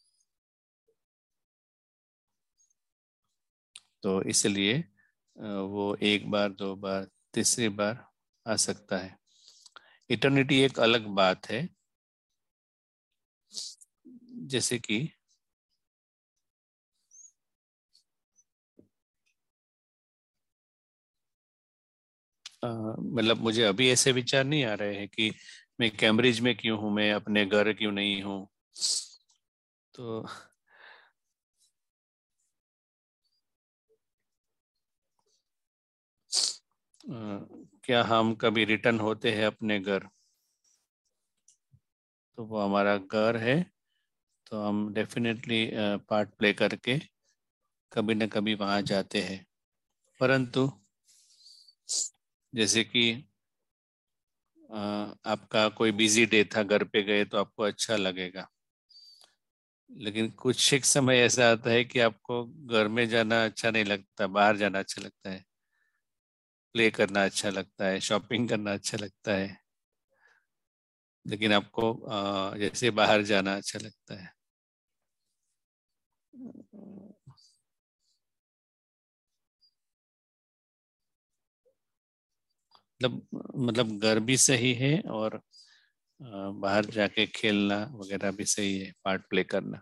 तो इसलिए अ, वो एक बार, दो बार, तीसरी बार आ सकता है। इटर्निटी एक अलग बात है। जैसे कि अ, मतलब मुझे अभी ऐसे विचार नहीं आ रहे हैं कि मैं कैम्ब्रिज में क्यों हूँ, मैं अपने घर क्यों नहीं हूँ। तो अ, क्या हम कभी रिटर्न होते हैं अपने घर, तो वो हमारा घर है, तो हम डेफिनेटली पार्ट प्ले करके कभी न कभी वहाँ जाते हैं। परंतु जैसे कि अ, आपका कोई बिजी डे था, घर पे गए तो आपको अच्छा लगेगा, लेकिन कुछ एक समय ऐसा आता है कि आपको घर में जाना अच्छा नहीं लगता, बाहर जाना अच्छा लगता है, प्ले करना अच्छा लगता है, शॉपिंग करना अच्छा लगता है, लेकिन आपको अ, जैसे बाहर जाना अच्छा लगता है। मतलब मतलब घर भी सही है, और अ, बाहर जाके खेलना वगैरह भी सही है, पार्ट प्ले करना।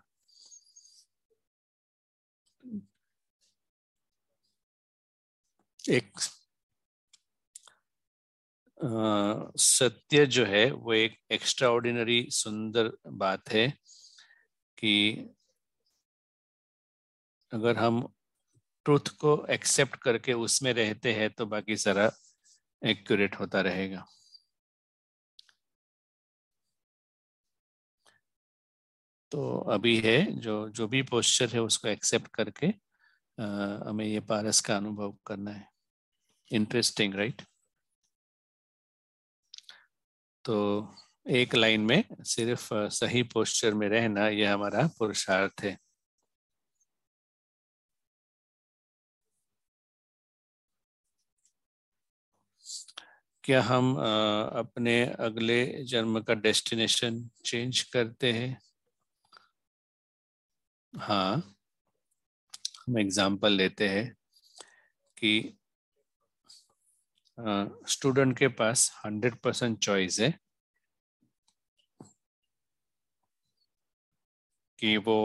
एक अ, सत्य जो है वो एक एक्स्ट्रा ऑर्डिनरी सुंदर बात है कि अगर हम ट्रुथ को एक्सेप्ट करके उसमें रहते हैं तो बाकी सारा एक्यूरेट होता रहेगा। तो अभी है जो जो भी पोस्चर है उसको एक्सेप्ट करके अ, हमें ये पारस का अनुभव करना है। Interesting, right? तो एक लाइन में सिर्फ अ, सही पोस्चर में रहना, यह हमारा पुरुषार्थ है। क्या हम अ, अपने अगले जन्म का डेस्टिनेशन चेंज करते हैं? हाँ, हम एग्जाम्पल लेते हैं कि स्टूडेंट के पास हंड्रेड परसेंट चॉइस है कि वो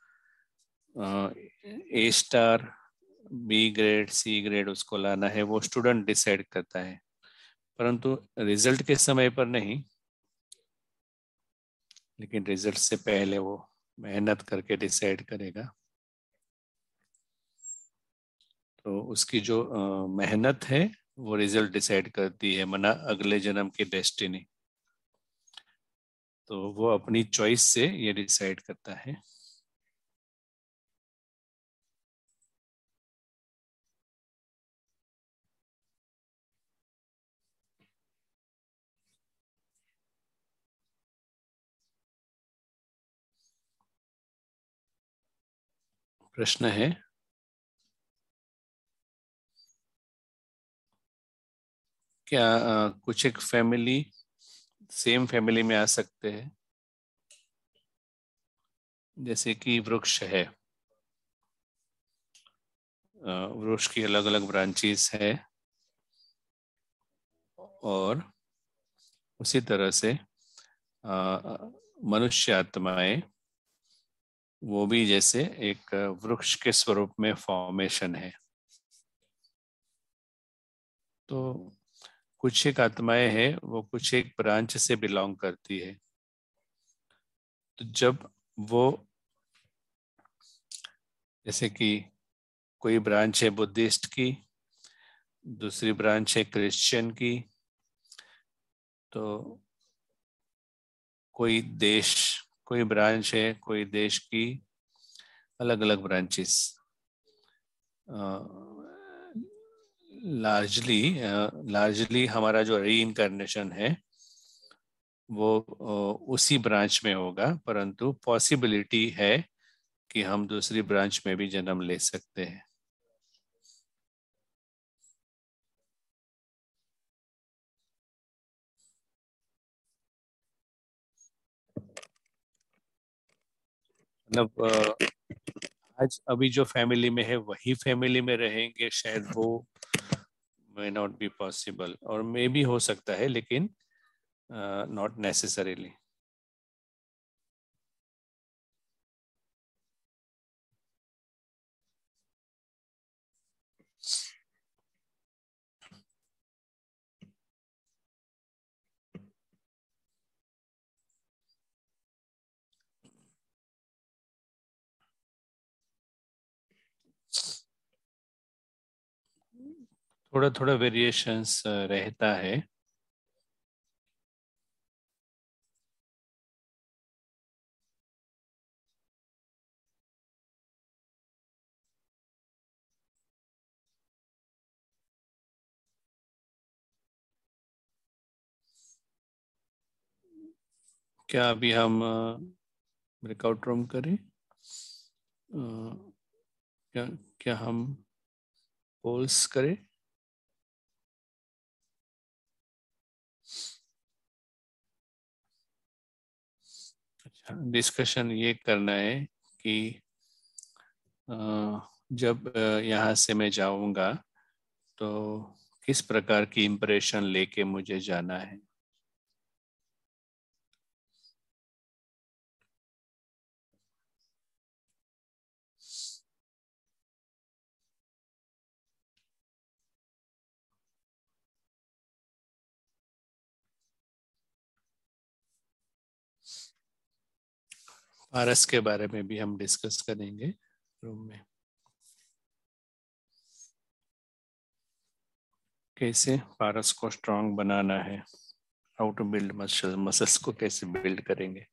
A star, B grade, C grade उसको लाना है, वो स्टूडेंट डिसाइड करता है। परंतु रिजल्ट के समय पर नहीं, लेकिन रिजल्ट से पहले वो मेहनत करके डिसाइड करेगा। तो उसकी जो अ, मेहनत है वो रिजल्ट डिसाइड करती है, मना अगले जन्म की डेस्टिनी। तो वो अपनी चॉइस से ये डिसाइड करता है। प्रश्न है, क्या आ, कुछ एक फैमिली सेम फैमिली में आ सकते हैं? जैसे कि वृक्ष है, वृक्ष की अलग अलग ब्रांचेस है, और उसी तरह से आ, मनुष्य आत्माएं वो भी जैसे एक वृक्ष के स्वरूप में फॉर्मेशन है। तो कुछ एक आत्माएं हैं वो कुछ एक ब्रांच से बिलोंग करती है। तो जब वो, जैसे कि कोई ब्रांच है बुद्धिस्ट की, दूसरी ब्रांच है क्रिश्चियन की, तो कोई देश, कोई ब्रांच है कोई देश की, अलग अलग ब्रांचेस, लार्जली लार्जली हमारा जो री इनकारनेशन है वो अ, उसी ब्रांच में होगा, परंतु पॉसिबिलिटी है कि हम दूसरी ब्रांच में भी जन्म ले सकते हैं। मतलब अ, आज अभी जो फैमिली में है वही फैमिली में रहेंगे, शायद वो मे नॉट बी पॉसिबल, और मे भी हो सकता है, लेकिन नॉट नेसेसरीली। थोड़ा थोड़ा वेरिएशंस रहता है। क्या अभी हम ब्रेकआउट रूम करें? अ, क्या क्या हम पोल्स करें? अच्छा, डिस्कशन ये करना है कि अ, जब अ, यहाँ से मैं जाऊंगा तो किस प्रकार की इम्प्रेशन लेके मुझे जाना है। पारस के बारे में भी हम डिस्कस करेंगे रूम में, कैसे पारस को स्ट्रांग बनाना है, how to build muscle, muscles को कैसे बिल्ड करेंगे।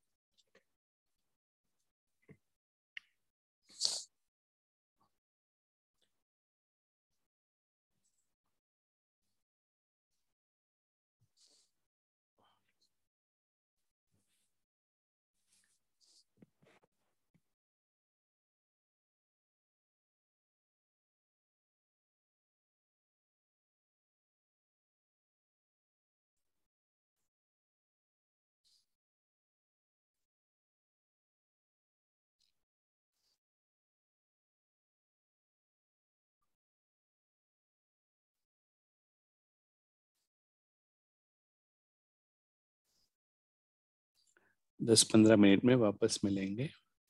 दस पंद्रह मिनट में वापस मिलेंगे।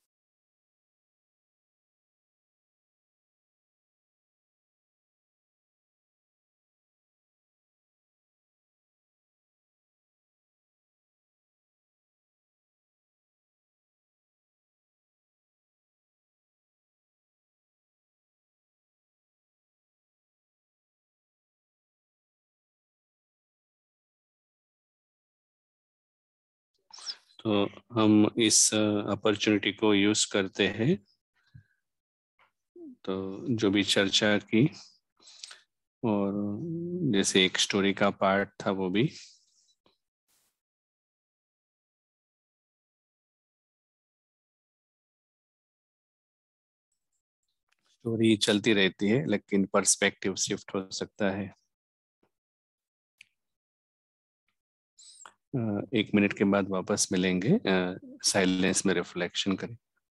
तो हम इस अपॉर्चुनिटी को यूज करते हैं, तो जो भी चर्चा की, और जैसे एक स्टोरी का पार्ट था वो भी। स्टोरी चलती रहती है लेकिन पर्सपेक्टिव शिफ्ट हो सकता है। अ, एक मिनट के बाद वापस मिलेंगे, साइलेंस में रिफ्लेक्शन करें।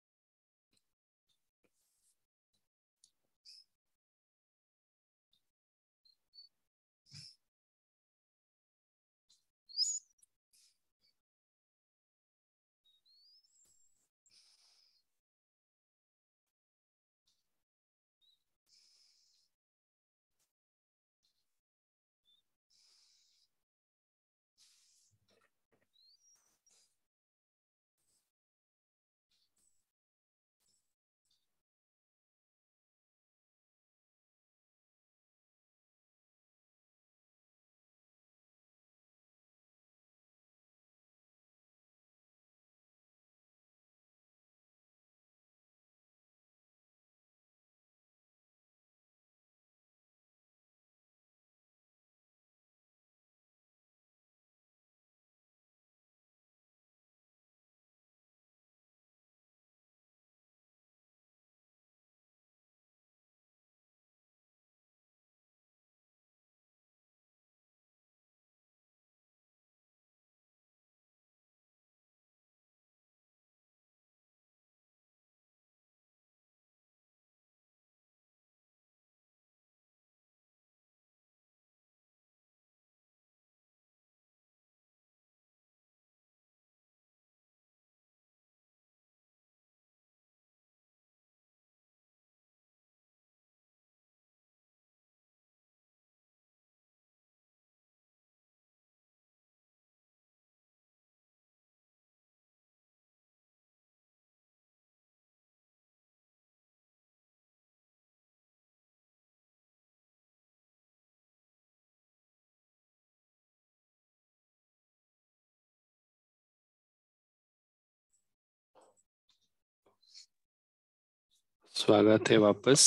स्वागत है वापस।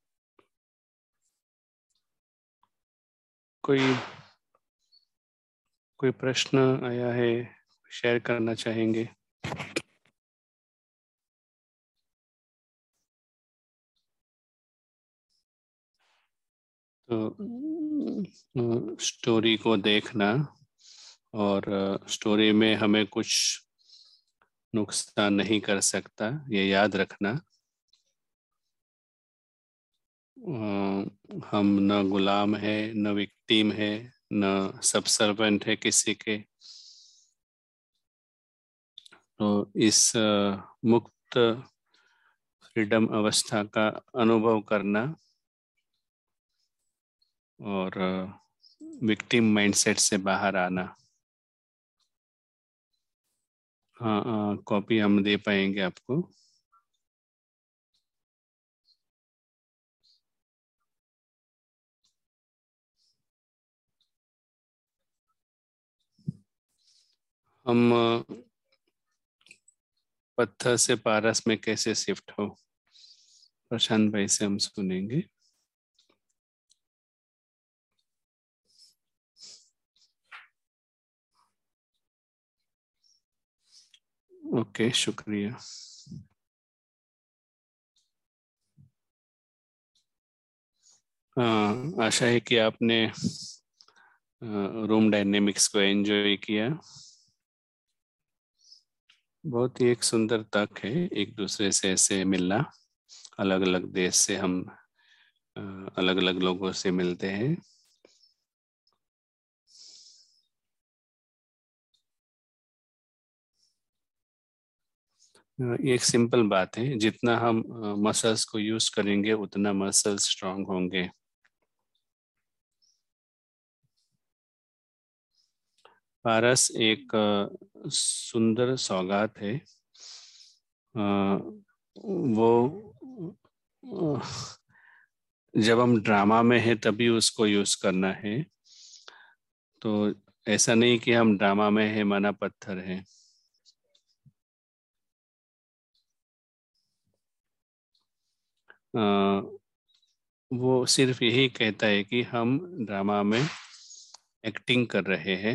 कोई कोई प्रश्न आया है, शेयर करना चाहेंगे? तो स्टोरी को देखना और स्टोरी में हमें कुछ नुकसान नहीं कर सकता, ये याद रखना। अ, हम न गुलाम है, न विक्टिम है, न सब सर्वेंट है किसी के। तो इस अ, मुक्त फ्रीडम अवस्था का अनुभव करना और विक्टिम माइंडसेट से बाहर आना। हाँ, कॉपी हम दे पाएंगे आपको। हम अ, पत्थर से पारस में कैसे शिफ्ट हो, प्रशांत भाई से हम सुनेंगे। ओके, शुक्रिया। हाँ, आशा है कि आपने रूम डायनेमिक्स को एंजॉय किया। बहुत ही एक सुंदर तक है एक दूसरे से ऐसे मिलना। अलग अलग देश से हम अलग अलग लोगों से मिलते हैं। अ, ये एक सिंपल बात है, जितना हम मसल्स को यूज करेंगे उतना मसल्स स्ट्रांग होंगे। पारस एक अ, सुंदर सौगात है। अ, वो अ, जब हम ड्रामा में हैं तभी उसको यूज करना है। तो ऐसा नहीं कि हम ड्रामा में है माना पत्थर है। अ, वो सिर्फ यही कहता है कि हम ड्रामा में एक्टिंग कर रहे हैं।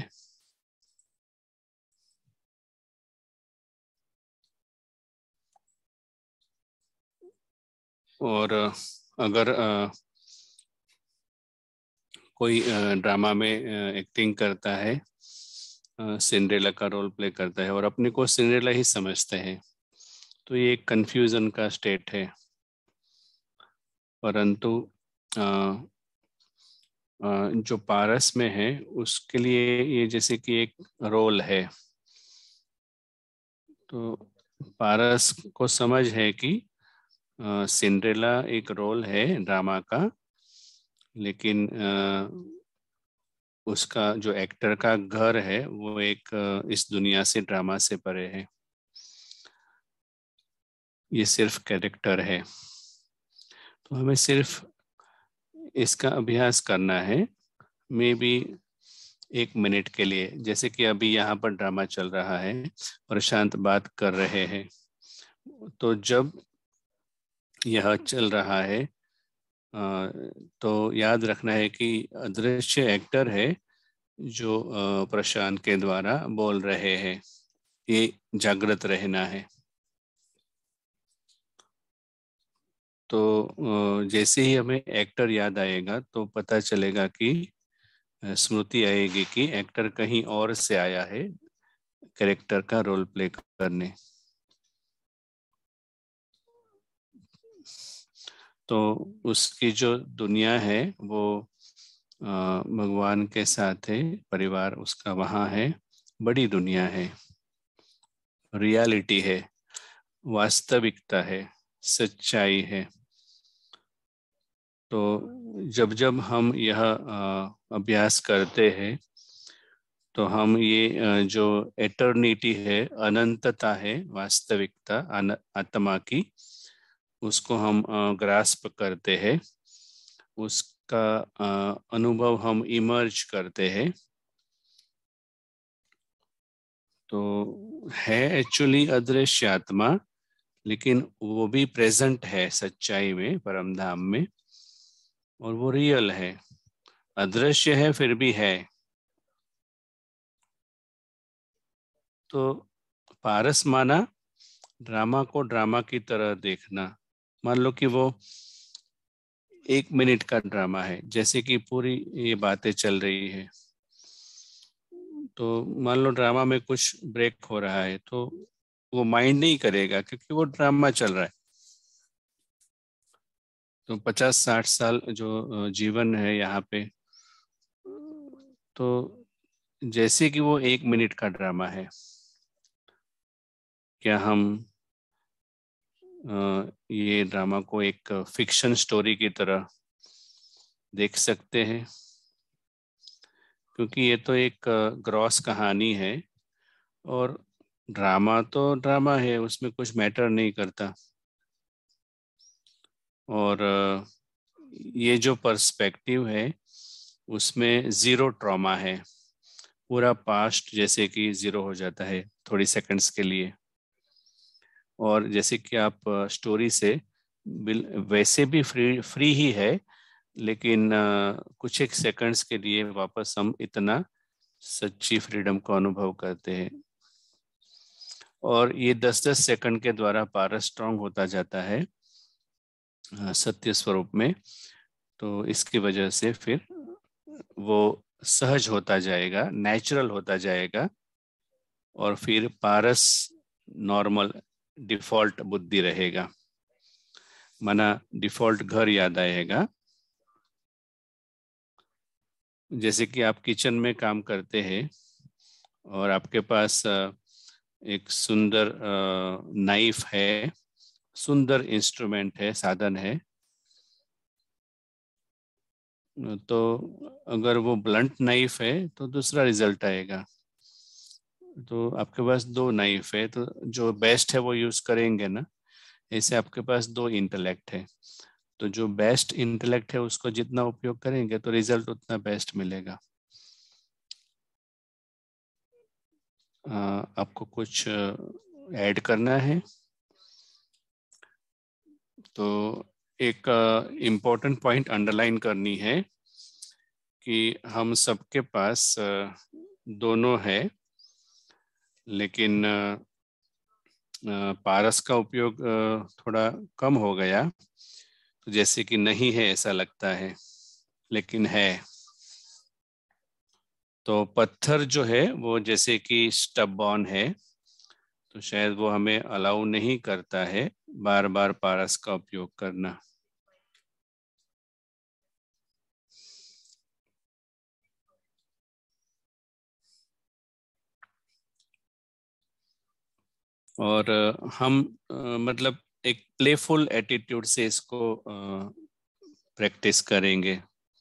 और अगर कोई ड्रामा में एक्टिंग करता है, सिंड्रेला का रोल प्ले करता है और अपने को सिंड्रेला ही समझते हैं, तो ये एक कंफ्यूजन का स्टेट है। परंतु जो पारस में है उसके लिए ये जैसे कि एक रोल है। तो पारस को समझ है कि सिंड्रेला एक रोल है ड्रामा का, लेकिन उसका जो एक्टर का घर है वो एक इस दुनिया से, ड्रामा से परे है। ये सिर्फ कैरेक्टर है। तो हमें सिर्फ इसका अभ्यास करना है, मे बी एक मिनट के लिए। जैसे कि अभी यहाँ पर ड्रामा चल रहा है, प्रशांत बात कर रहे हैं, तो जब यह चल रहा है तो याद रखना है कि अदृश्य एक्टर है जो प्रशांत के द्वारा बोल रहे हैं। ये जागृत रहना है। तो जैसे ही हमें एक्टर याद आएगा तो पता चलेगा कि स्मृति आएगी कि एक्टर कहीं और से आया है कैरेक्टर का रोल प्ले करने। तो उसकी जो दुनिया है वो भगवान के साथ है, परिवार उसका वहाँ है, बड़ी दुनिया है, रियलिटी है, वास्तविकता है, सच्चाई है। तो जब जब हम यह अभ्यास करते हैं तो हम ये जो एटर्निटी है, अनंतता है, वास्तविकता आत्मा की, उसको हम ग्रास्प करते हैं, उसका अनुभव हम इमर्ज करते हैं। तो है एक्चुअली अदृश्य आत्मा, लेकिन वो भी प्रेजेंट है सच्चाई में, परम धाम में, और वो रियल है। अदृश्य है फिर भी है। तो पारस माना ड्रामा को ड्रामा की तरह देखना। मान लो कि वो एक मिनट का ड्रामा है, जैसे कि पूरी ये बातें चल रही है, तो मान लो ड्रामा में कुछ ब्रेक हो रहा है तो वो माइंड नहीं करेगा क्योंकि वो ड्रामा चल रहा है। तो पचास साठ साल जो जीवन है यहाँ पे, तो जैसे कि वो एक मिनट का ड्रामा है, क्या हम ये ड्रामा को एक फिक्शन स्टोरी की तरह देख सकते हैं? क्योंकि ये तो एक ग्रॉस कहानी है और ड्रामा तो ड्रामा है, उसमें कुछ मैटर नहीं करता। और ये जो पर्सपेक्टिव है उसमें ज़ीरो ट्रॉमा है। पूरा पास्ट जैसे कि ज़ीरो हो जाता है थोड़ी सेकंड्स के लिए। और जैसे कि आप स्टोरी से बिल वैसे भी फ्री फ्री ही है, लेकिन कुछ एक सेकंड्स के लिए वापस हम इतना सच्ची फ्रीडम को अनुभव करते हैं। और ये दस दस सेकंड के द्वारा पारस स्ट्रांग होता जाता है सत्य स्वरूप में। तो इसकी वजह से फिर वो सहज होता जाएगा, नेचुरल होता जाएगा, और फिर पारस नॉर्मल डिफॉल्ट बुद्धि रहेगा। माना डिफॉल्ट घर याद आएगा। जैसे कि आप किचन में काम करते हैं और आपके पास एक सुंदर नाइफ है, सुंदर इंस्ट्रूमेंट है, साधन है, तो अगर वो ब्लंट नाइफ है तो दूसरा रिजल्ट आएगा। तो आपके पास दो नाइफ है तो जो बेस्ट है वो यूज करेंगे ना। ऐसे आपके पास दो इंटेलेक्ट है, तो जो बेस्ट इंटेलेक्ट है उसको जितना उपयोग करेंगे तो रिजल्ट उतना बेस्ट मिलेगा। आ, आपको कुछ ऐड करना है? तो एक इम्पोर्टेंट पॉइंट अंडरलाइन करनी है कि हम सबके पास आ, दोनों है, लेकिन आ, पारस का उपयोग आ, थोड़ा कम हो गया तो जैसे कि नहीं है ऐसा लगता है, लेकिन है। तो पत्थर जो है वो जैसे कि स्टबॉर्न है, तो शायद वो हमें अलाउ नहीं करता है बार बार पारस का उपयोग करना। और अ, हम अ, मतलब एक प्लेफुल एटीट्यूड से इसको प्रैक्टिस करेंगे।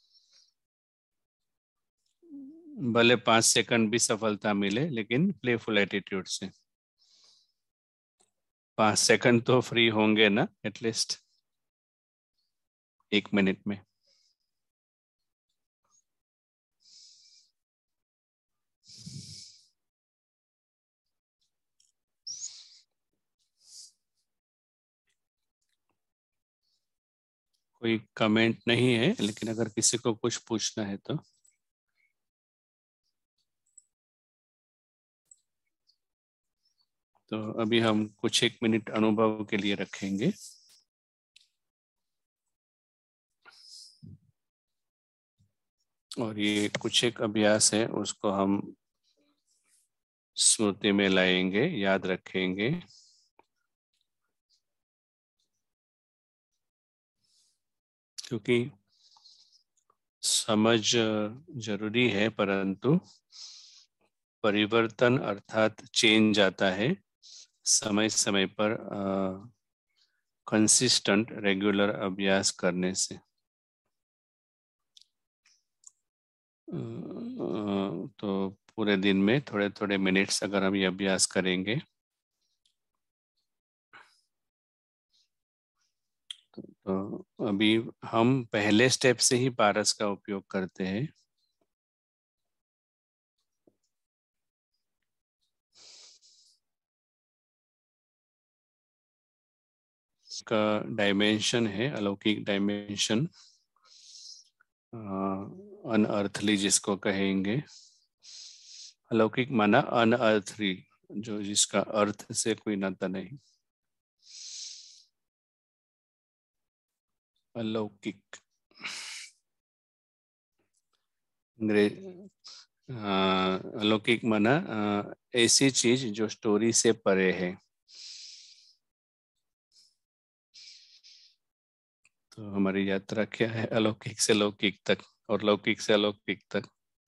भले पाँच सेकंड भी सफलता मिले, लेकिन प्लेफुल एटीट्यूड से। पाँच सेकंड तो फ्री होंगे ना एटलीस्ट एक मिनट में। कोई कमेंट नहीं है, लेकिन अगर किसी को कुछ पूछना है तो। तो अभी हम कुछ एक मिनट अनुभव के लिए रखेंगे। और ये कुछ एक अभ्यास है, उसको हम स्मृति में लाएंगे, याद रखेंगे। क्योंकि समझ जरूरी है, परंतु परिवर्तन अर्थात चेंज आता है समय समय पर कंसिस्टेंट रेगुलर अभ्यास करने से। अ, तो पूरे दिन में थोड़े थोड़े मिनट्स अगर हम ये अभ्यास करेंगे तो, तो अभी हम पहले स्टेप से ही पारस का उपयोग करते हैं। का डायमेंशन है अलौकिक डायमेंशन, अनअर्थली जिसको कहेंगे। अलौकिक माना अनअर्थली, जो जिसका अर्थ से कोई नाता नहीं। अलौकिक अंग्रेज अ, अलौकिक माना अ, ऐसी चीज जो स्टोरी से परे है। तो हमारी यात्रा क्या है, अलौकिक से लौकिक तक और लौकिक से अलौकिक तक।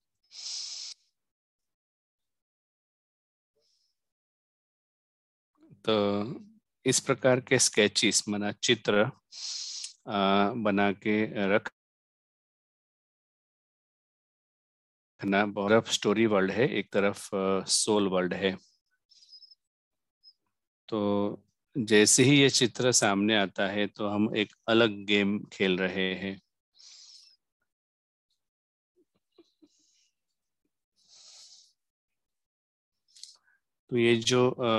तो इस प्रकार के स्केचिस माना चित्र आ, बना के रखना। बहुत तरफ स्टोरी वर्ल्ड है, एक तरफ सोल वर्ल्ड है। तो जैसे ही ये चित्र सामने आता है तो हम एक अलग गेम खेल रहे हैं। तो ये जो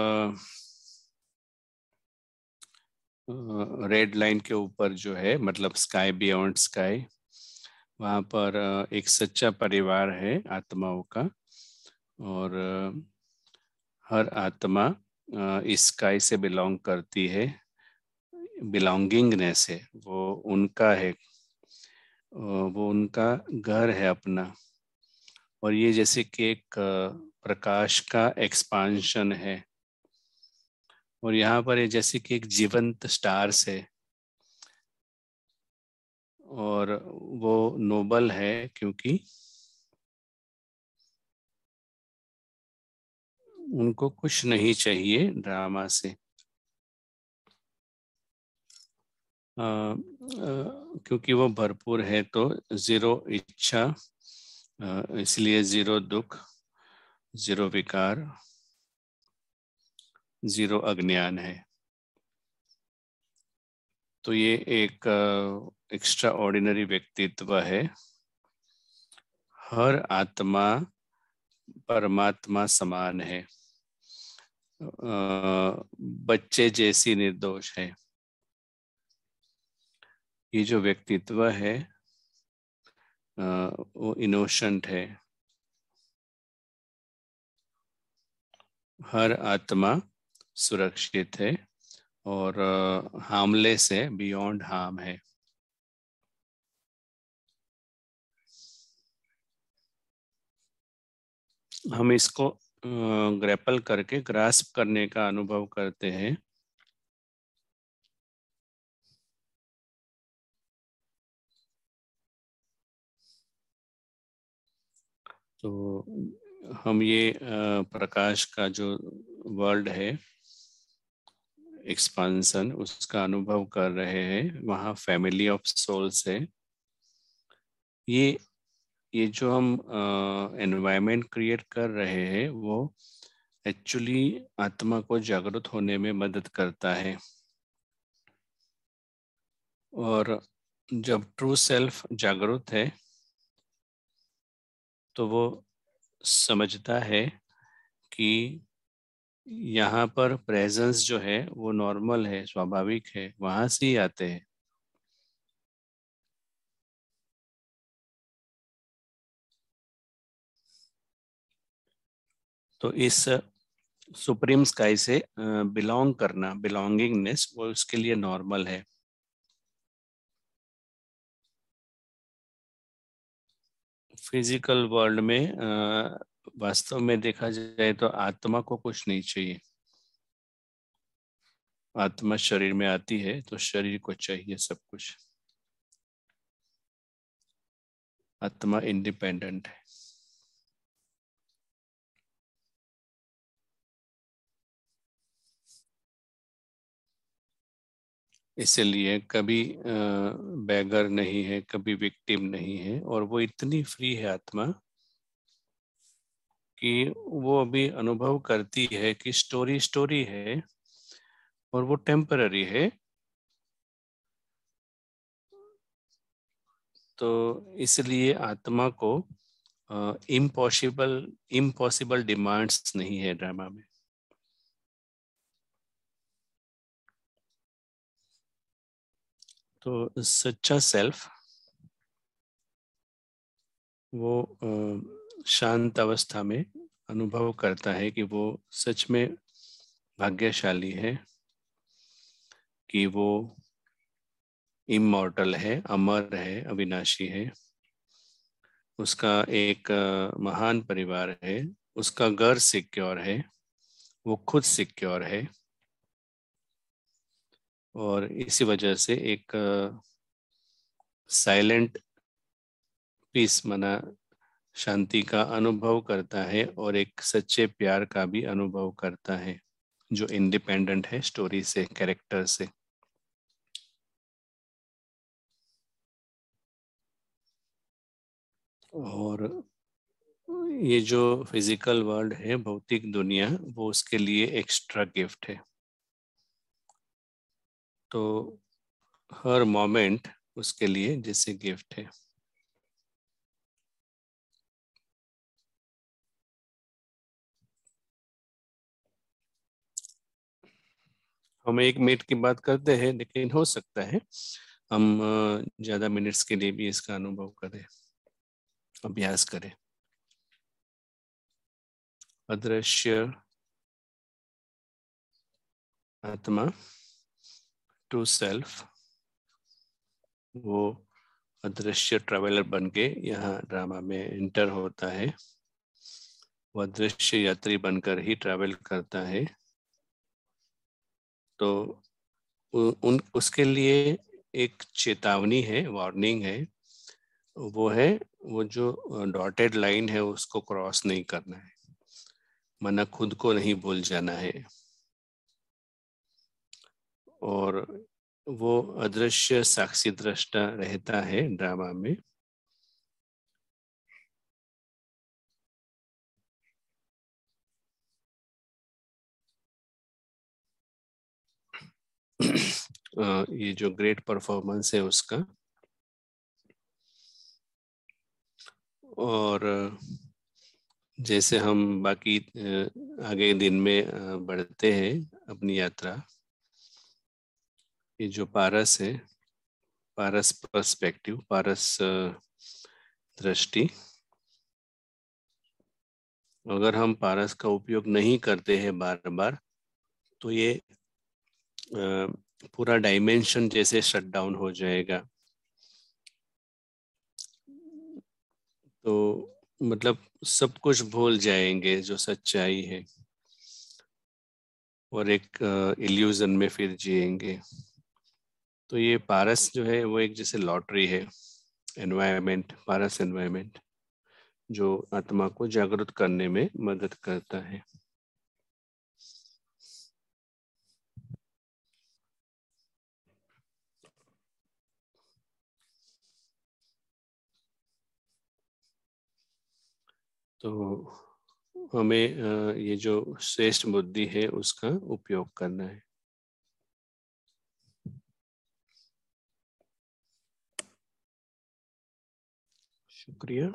रेड लाइन के ऊपर जो है, मतलब स्काई बियॉन्ड स्काई, वहाँ पर अ, एक सच्चा परिवार है आत्माओं का। और अ, हर आत्मा अ, इस स्काई से बिलोंग करती है। बिलोंगिंगनेस है, वो उनका है, अ, वो उनका घर है अपना। और ये जैसे कि एक अ, प्रकाश का एक्सपांशन है। और यहाँ पर ये जैसे कि एक जीवंत स्टार्स है। और वो नोबल है क्योंकि उनको कुछ नहीं चाहिए ड्रामा से। अ, अ, क्योंकि वो भरपूर है तो जीरो इच्छा, अ, इसलिए जीरो दुख, जीरो विकार, जीरो अज्ञान है। तो ये एक एक्स्ट्रा ऑर्डिनरी व्यक्तित्व है। हर आत्मा परमात्मा समान है, अ, बच्चे जैसी निर्दोष है। ये जो व्यक्तित्व है अ, वो इनोसेंट है। हर आत्मा सुरक्षित है और हार्मलेस है, बियॉन्ड हार्म है। हम इसको ग्रैपल करके ग्रास्प करने का अनुभव करते हैं। तो हम ये अ, प्रकाश का जो वर्ल्ड है, एक्सपांसन, उसका अनुभव कर रहे हैं। वहाँ फैमिली ऑफ सोल्स है। ये ये जो हम एनवायरनमेंट क्रिएट कर रहे हैं वो एक्चुअली आत्मा को जागृत होने में मदद करता है। और जब ट्रू सेल्फ जागृत है तो वो समझता है कि यहाँ पर प्रेजेंस जो है वो नॉर्मल है, स्वाभाविक है, वहां से ही आते हैं। तो इस सुप्रीम स्काई से बिलोंग करना, बिलोंगिंगनेस, वो उसके लिए नॉर्मल है। फिजिकल वर्ल्ड में अ, वास्तव में देखा जाए तो आत्मा को कुछ नहीं चाहिए। आत्मा शरीर में आती है तो शरीर को चाहिए सब कुछ। आत्मा इंडिपेंडेंट है। इसलिए कभी बैगर नहीं है, कभी विक्टिम नहीं है, और वो इतनी फ्री है आत्मा कि वो अभी अनुभव करती है कि स्टोरी स्टोरी है और वो टेम्पररी है। तो इसलिए आत्मा को इम्पॉसिबल इम्पॉसिबल डिमांड्स नहीं है ड्रामा में। तो सच्चा सेल्फ वो अ, शांत अवस्था में अनुभव करता है कि वो सच में भाग्यशाली है, कि वो इमॉर्टल है, अमर है, अविनाशी है। उसका एक अ, महान परिवार है, उसका घर सिक्योर है, वो खुद सिक्योर है। और इसी वजह से एक साइलेंट पीस मना शांति का अनुभव करता है और एक सच्चे प्यार का भी अनुभव करता है जो इंडिपेंडेंट है स्टोरी से, कैरेक्टर से। और ये जो फिजिकल वर्ल्ड है, भौतिक दुनिया, वो उसके लिए एक्स्ट्रा गिफ्ट है। तो हर मोमेंट उसके लिए जैसे गिफ्ट है। हम एक मिनट की बात करते हैं, लेकिन हो सकता है हम अ, ज्यादा मिनट्स के लिए भी इसका अनुभव करें, अभ्यास करें। अदृश्य आत्मा, टू सेल्फ, वो अदृश्य ट्रैवलर बन के यहाँ ड्रामा में इंटर होता है। वो अदृश्य यात्री बनकर ही ट्रैवल करता है। तो उ, उन उसके लिए एक चेतावनी है, वार्निंग है। वो है, वो जो डॉटेड लाइन है उसको क्रॉस नहीं करना है, मना खुद को नहीं भूल जाना है। और वो अदृश्य साक्षी दृष्टा रहता है ड्रामा में। ये जो ग्रेट परफॉर्मेंस है उसका। और जैसे हम बाकी आगे दिन में बढ़ते हैं अपनी यात्रा, ये जो पारस है, पारस पर्सपेक्टिव, पारस दृष्टि, अगर हम पारस का उपयोग नहीं करते हैं बार बार, तो ये पूरा डायमेंशन जैसे शट डाउन हो जाएगा। तो मतलब सब कुछ भूल जाएंगे जो सच्चाई है और एक इल्यूजन में फिर जिएंगे। तो ये पारस जो है वो एक जैसे लॉटरी है, एनवायरनमेंट, पारस एनवायरनमेंट, जो आत्मा को जागृत करने में मदद करता है। तो हमें ये जो श्रेष्ठ बुद्धि है उसका उपयोग करना है। शुक्रिया।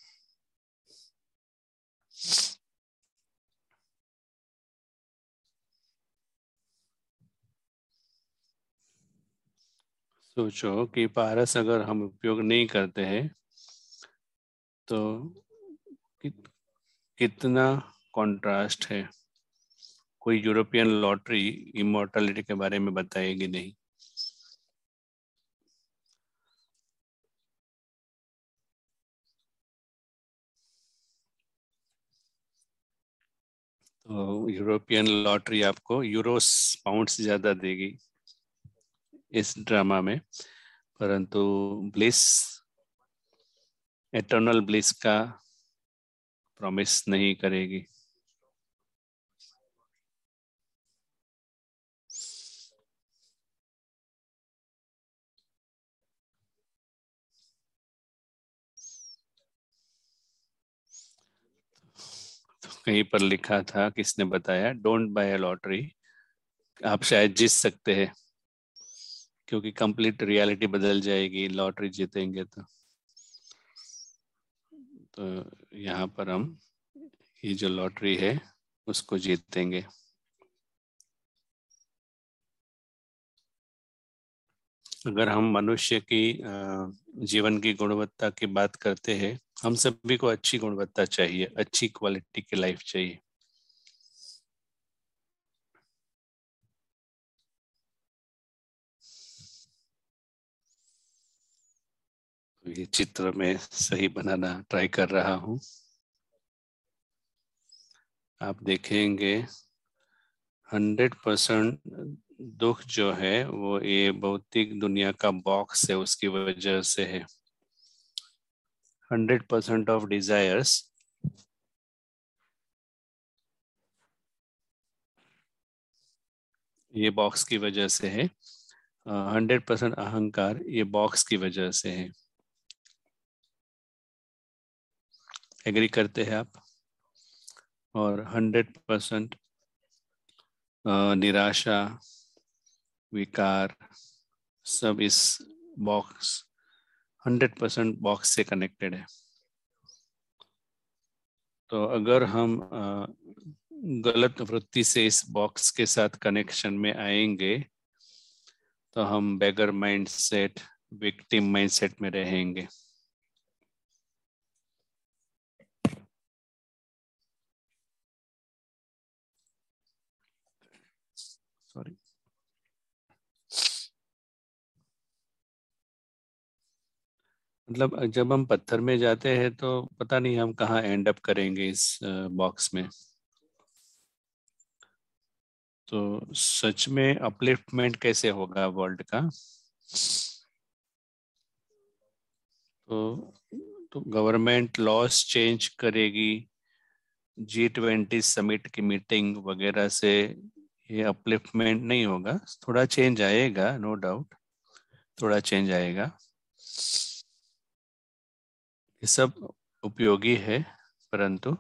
सोचो कि पारस अगर हम उपयोग नहीं करते हैं तो कि, कितना कंट्रास्ट है। कोई यूरोपियन लॉटरी इमोर्टलिटी के बारे में बताएगी नहीं। तो यूरोपियन लॉटरी आपको यूरोस, पाउंड्स ज्यादा देगी इस ड्रामा में, परंतु ब्लिस, एटर्नल ब्लिस का प्रॉमिस नहीं करेगी। तो कहीं पर लिखा था, किसने बताया, डोंट बाय अ लॉटरी। आप शायद जीत सकते हैं क्योंकि कंप्लीट रियलिटी बदल जाएगी लॉटरी जीतेंगे तो। तो यहाँ पर हम ये जो लॉटरी है उसको जीतेंगे। अगर हम मनुष्य की अ, जीवन की गुणवत्ता की बात करते हैं, हम सभी को अच्छी गुणवत्ता चाहिए, अच्छी क्वालिटी की लाइफ चाहिए। तो ये चित्र में सही बनाना ट्राई कर रहा हूँ। आप देखेंगे हंड्रेड परसेंट दुख जो है वो ये भौतिक दुनिया का बॉक्स है उसकी वजह से है। हंड्रेड परसेंट ऑफ डिजायर्स ये बॉक्स की वजह से है। हंड्रेड परसेंट अहंकार ये बॉक्स की वजह से है। एग्री करते हैं आप? और हंड्रेड परसेंट निराशा, विकार, सब इस बॉक्स, हंड्रेड परसेंट बॉक्स से कनेक्टेड है। तो अगर हम अ, गलत वृत्ति से इस बॉक्स के साथ कनेक्शन में आएंगे तो हम बेगर माइंडसेट, विक्टिम माइंडसेट में रहेंगे। सॉरी। मतलब जब हम पत्थर में जाते हैं तो पता नहीं हम कहाँ एंड अप करेंगे इस बॉक्स में। तो सच में अपलिफ्टमेंट कैसे होगा वर्ल्ड का? तो तो गवर्नमेंट लॉस चेंज करेगी, जी ट्वेंटी समिट की मीटिंग वगैरह से ये अपलिफ्टमेंट नहीं होगा। थोड़ा चेंज आएगा, नो डाउट, थोड़ा चेंज आएगा। ये सब उपयोगी है, परंतु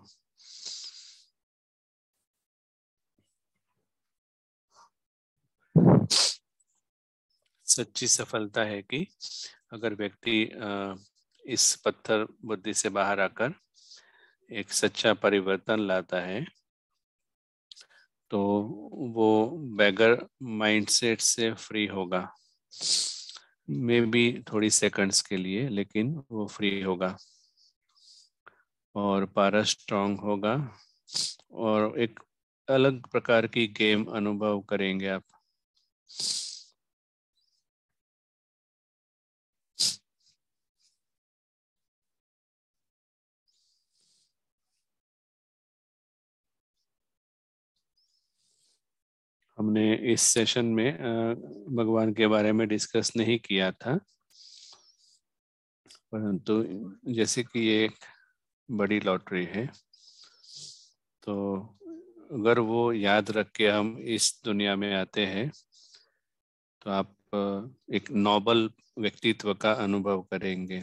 सच्ची सफलता है कि अगर व्यक्ति अ, इस पत्थर बुद्धि से बाहर आकर एक सच्चा परिवर्तन लाता है तो वो बैगर माइंडसेट से फ्री होगा। मे बी थोड़ी सेकंड्स के लिए, लेकिन वो फ्री होगा और पारा स्ट्रांग होगा और एक अलग प्रकार की गेम अनुभव करेंगे आप। हमने इस सेशन में अ, भगवान के बारे में डिस्कस नहीं किया था, परंतु जैसे कि ये एक बड़ी लॉटरी है, तो अगर वो याद रख के हम इस दुनिया में आते हैं तो आप अ, एक नोबल व्यक्तित्व का अनुभव करेंगे।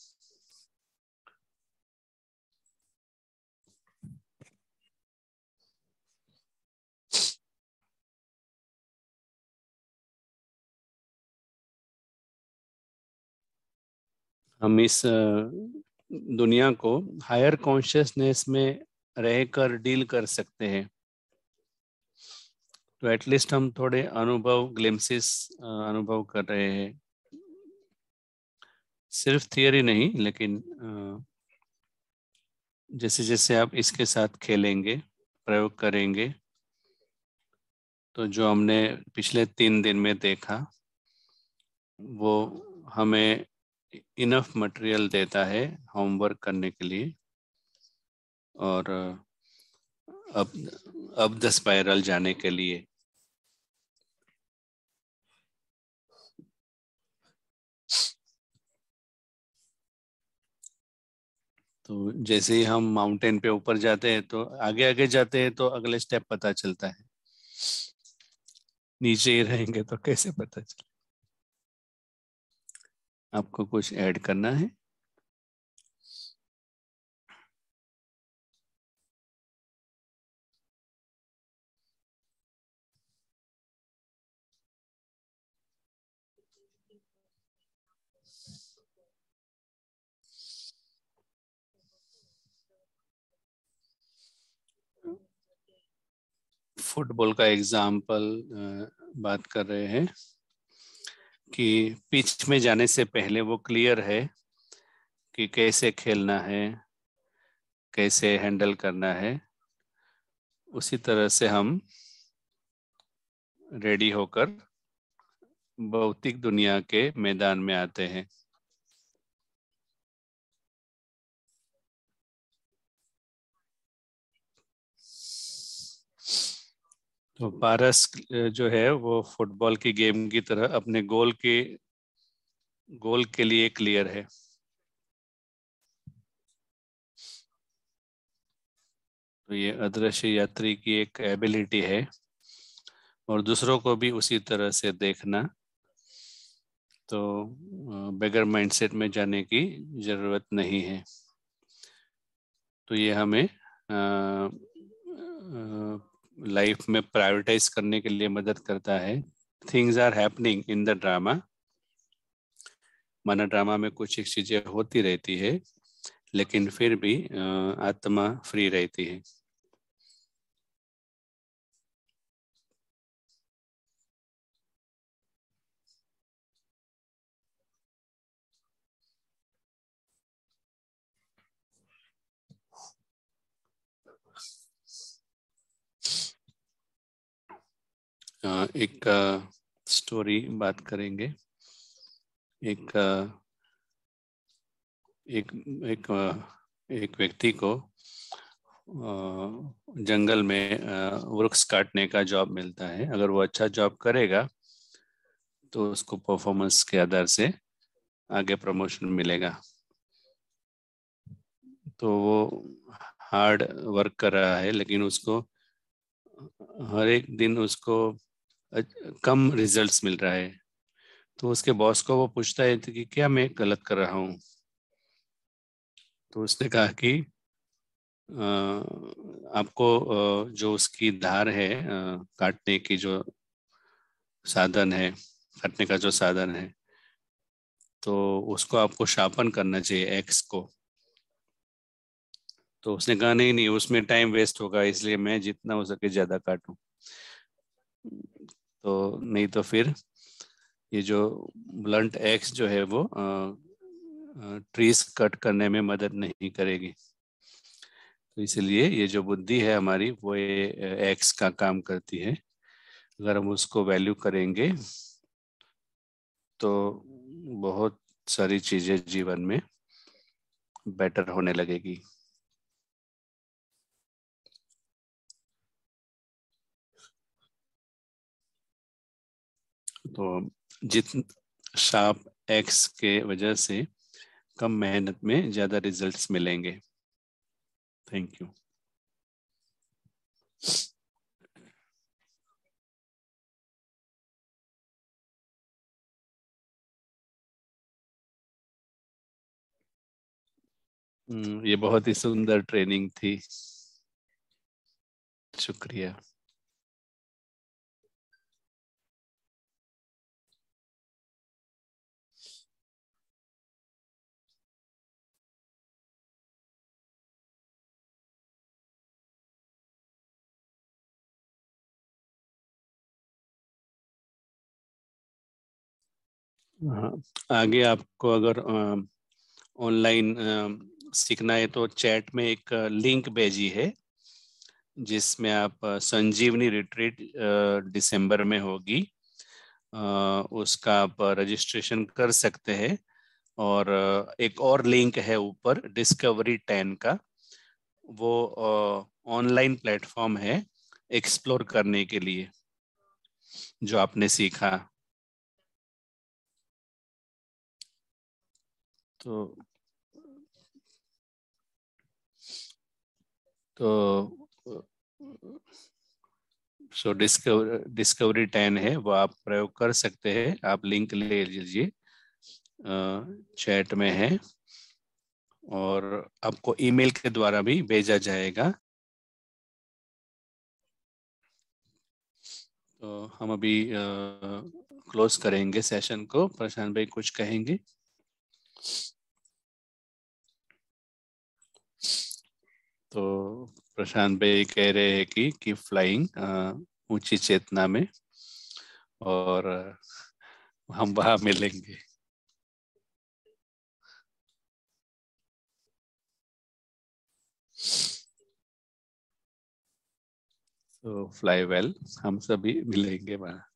हम इस अ, दुनिया को हायर कॉन्शियसनेस में रहकर डील कर सकते हैं, तो एटलीस्ट हम थोड़े अनुभव ग्लिम्सिस अनुभव कर रहे हैं। सिर्फ थियरी नहीं, लेकिन अ, जैसे जैसे आप इसके साथ खेलेंगे, प्रयोग करेंगे, तो जो हमने पिछले तीन दिन में देखा वो हमें इनफ मटेरियल देता है होमवर्क करने के लिए, और अब अब द स्पाइरल जाने के लिए। तो जैसे ही हम माउंटेन पे ऊपर जाते हैं तो आगे आगे जाते हैं तो अगले स्टेप पता चलता है, नीचे ही रहेंगे तो कैसे पता चले। आपको कुछ ऐड करना है? फुटबॉल का एग्जाम्पल बात कर रहे हैं कि पिच में जाने से पहले वो क्लियर है कि कैसे खेलना है, कैसे हैंडल करना है। उसी तरह से हम रेडी होकर भौतिक दुनिया के मैदान में आते हैं। तो पारस जो है वो फुटबॉल की गेम की तरह अपने गोल के गोल के लिए क्लियर है। तो ये अदृश्य यात्री की एक एबिलिटी है, और दूसरों को भी उसी तरह से देखना। तो बेगर माइंडसेट में जाने की जरूरत नहीं है। तो ये हमें लाइफ में प्रायोरिटाइज करने के लिए मदद करता है। Things are happening in the drama, माना ड्रामा में कुछ एक चीजें होती रहती है, लेकिन फिर भी अ, आत्मा फ्री रहती है। अ, एक स्टोरी बात करेंगे। एक अ, एक एक अ, एक व्यक्ति को अ, जंगल में अ, वृक्ष काटने का जॉब मिलता है। अगर वो अच्छा जॉब करेगा तो उसको परफॉर्मेंस के आधार से आगे प्रमोशन मिलेगा। तो वो हार्ड वर्क कर रहा है, लेकिन उसको हर एक दिन उसको अ- कम रिजल्ट्स मिल रहा है। तो उसके बॉस को वो पूछता है कि क्या मैं गलत कर रहा हूँ। तो उसने कहा कि अ, आपको अ, जो उसकी धार है, अ, काटने की जो साधन है, काटने का जो साधन है, तो उसको आपको शार्पन करना चाहिए, एक्स को। तो उसने कहा नहीं नहीं, उसमें टाइम वेस्ट होगा, इसलिए मैं जितना हो सके ज्यादा काटूं। तो नहीं तो फिर ये जो ब्लंट एक्स जो है वो ट्रीज कट करने में मदद नहीं करेगी। तो इसलिए ये जो बुद्धि है हमारी, वो ये एक्स का काम करती है। अगर हम उसको वैल्यू करेंगे तो बहुत सारी चीजें जीवन में बेटर होने लगेगी। तो जित शार्प एक्स के वजह से कम मेहनत में ज्यादा रिजल्ट्स मिलेंगे। Thank you. हम्म, ये बहुत ही सुंदर ट्रेनिंग थी। शुक्रिया। हाँ, आगे आपको अगर ऑनलाइन सीखना है तो चैट में एक लिंक भेजी है, जिसमें आप अ, संजीवनी रिट्रीट दिसंबर में होगी, अ, उसका आप रजिस्ट्रेशन कर सकते हैं। और अ, एक और लिंक है ऊपर डिस्कवरी टेन का, वो ऑनलाइन प्लेटफॉर्म है एक्सप्लोर करने के लिए जो आपने सीखा। तो तो सो डिस्कवर डिस्कवरी टेन है, वो आप प्रयोग कर सकते हैं। आप लिंक ले लीजिए, चैट में है, और आपको ईमेल के द्वारा भी भेजा जाएगा। तो हम अभी क्लोज करेंगे सेशन को। प्रशांत भाई कुछ कहेंगे? तो प्रशांत भाई कह रहे हैं कि कि फ्लाइंग ऊंची चेतना में, और अ, हम वहाँ मिलेंगे। तो फ्लाई वेल, हम सभी मिलेंगे वहाँ।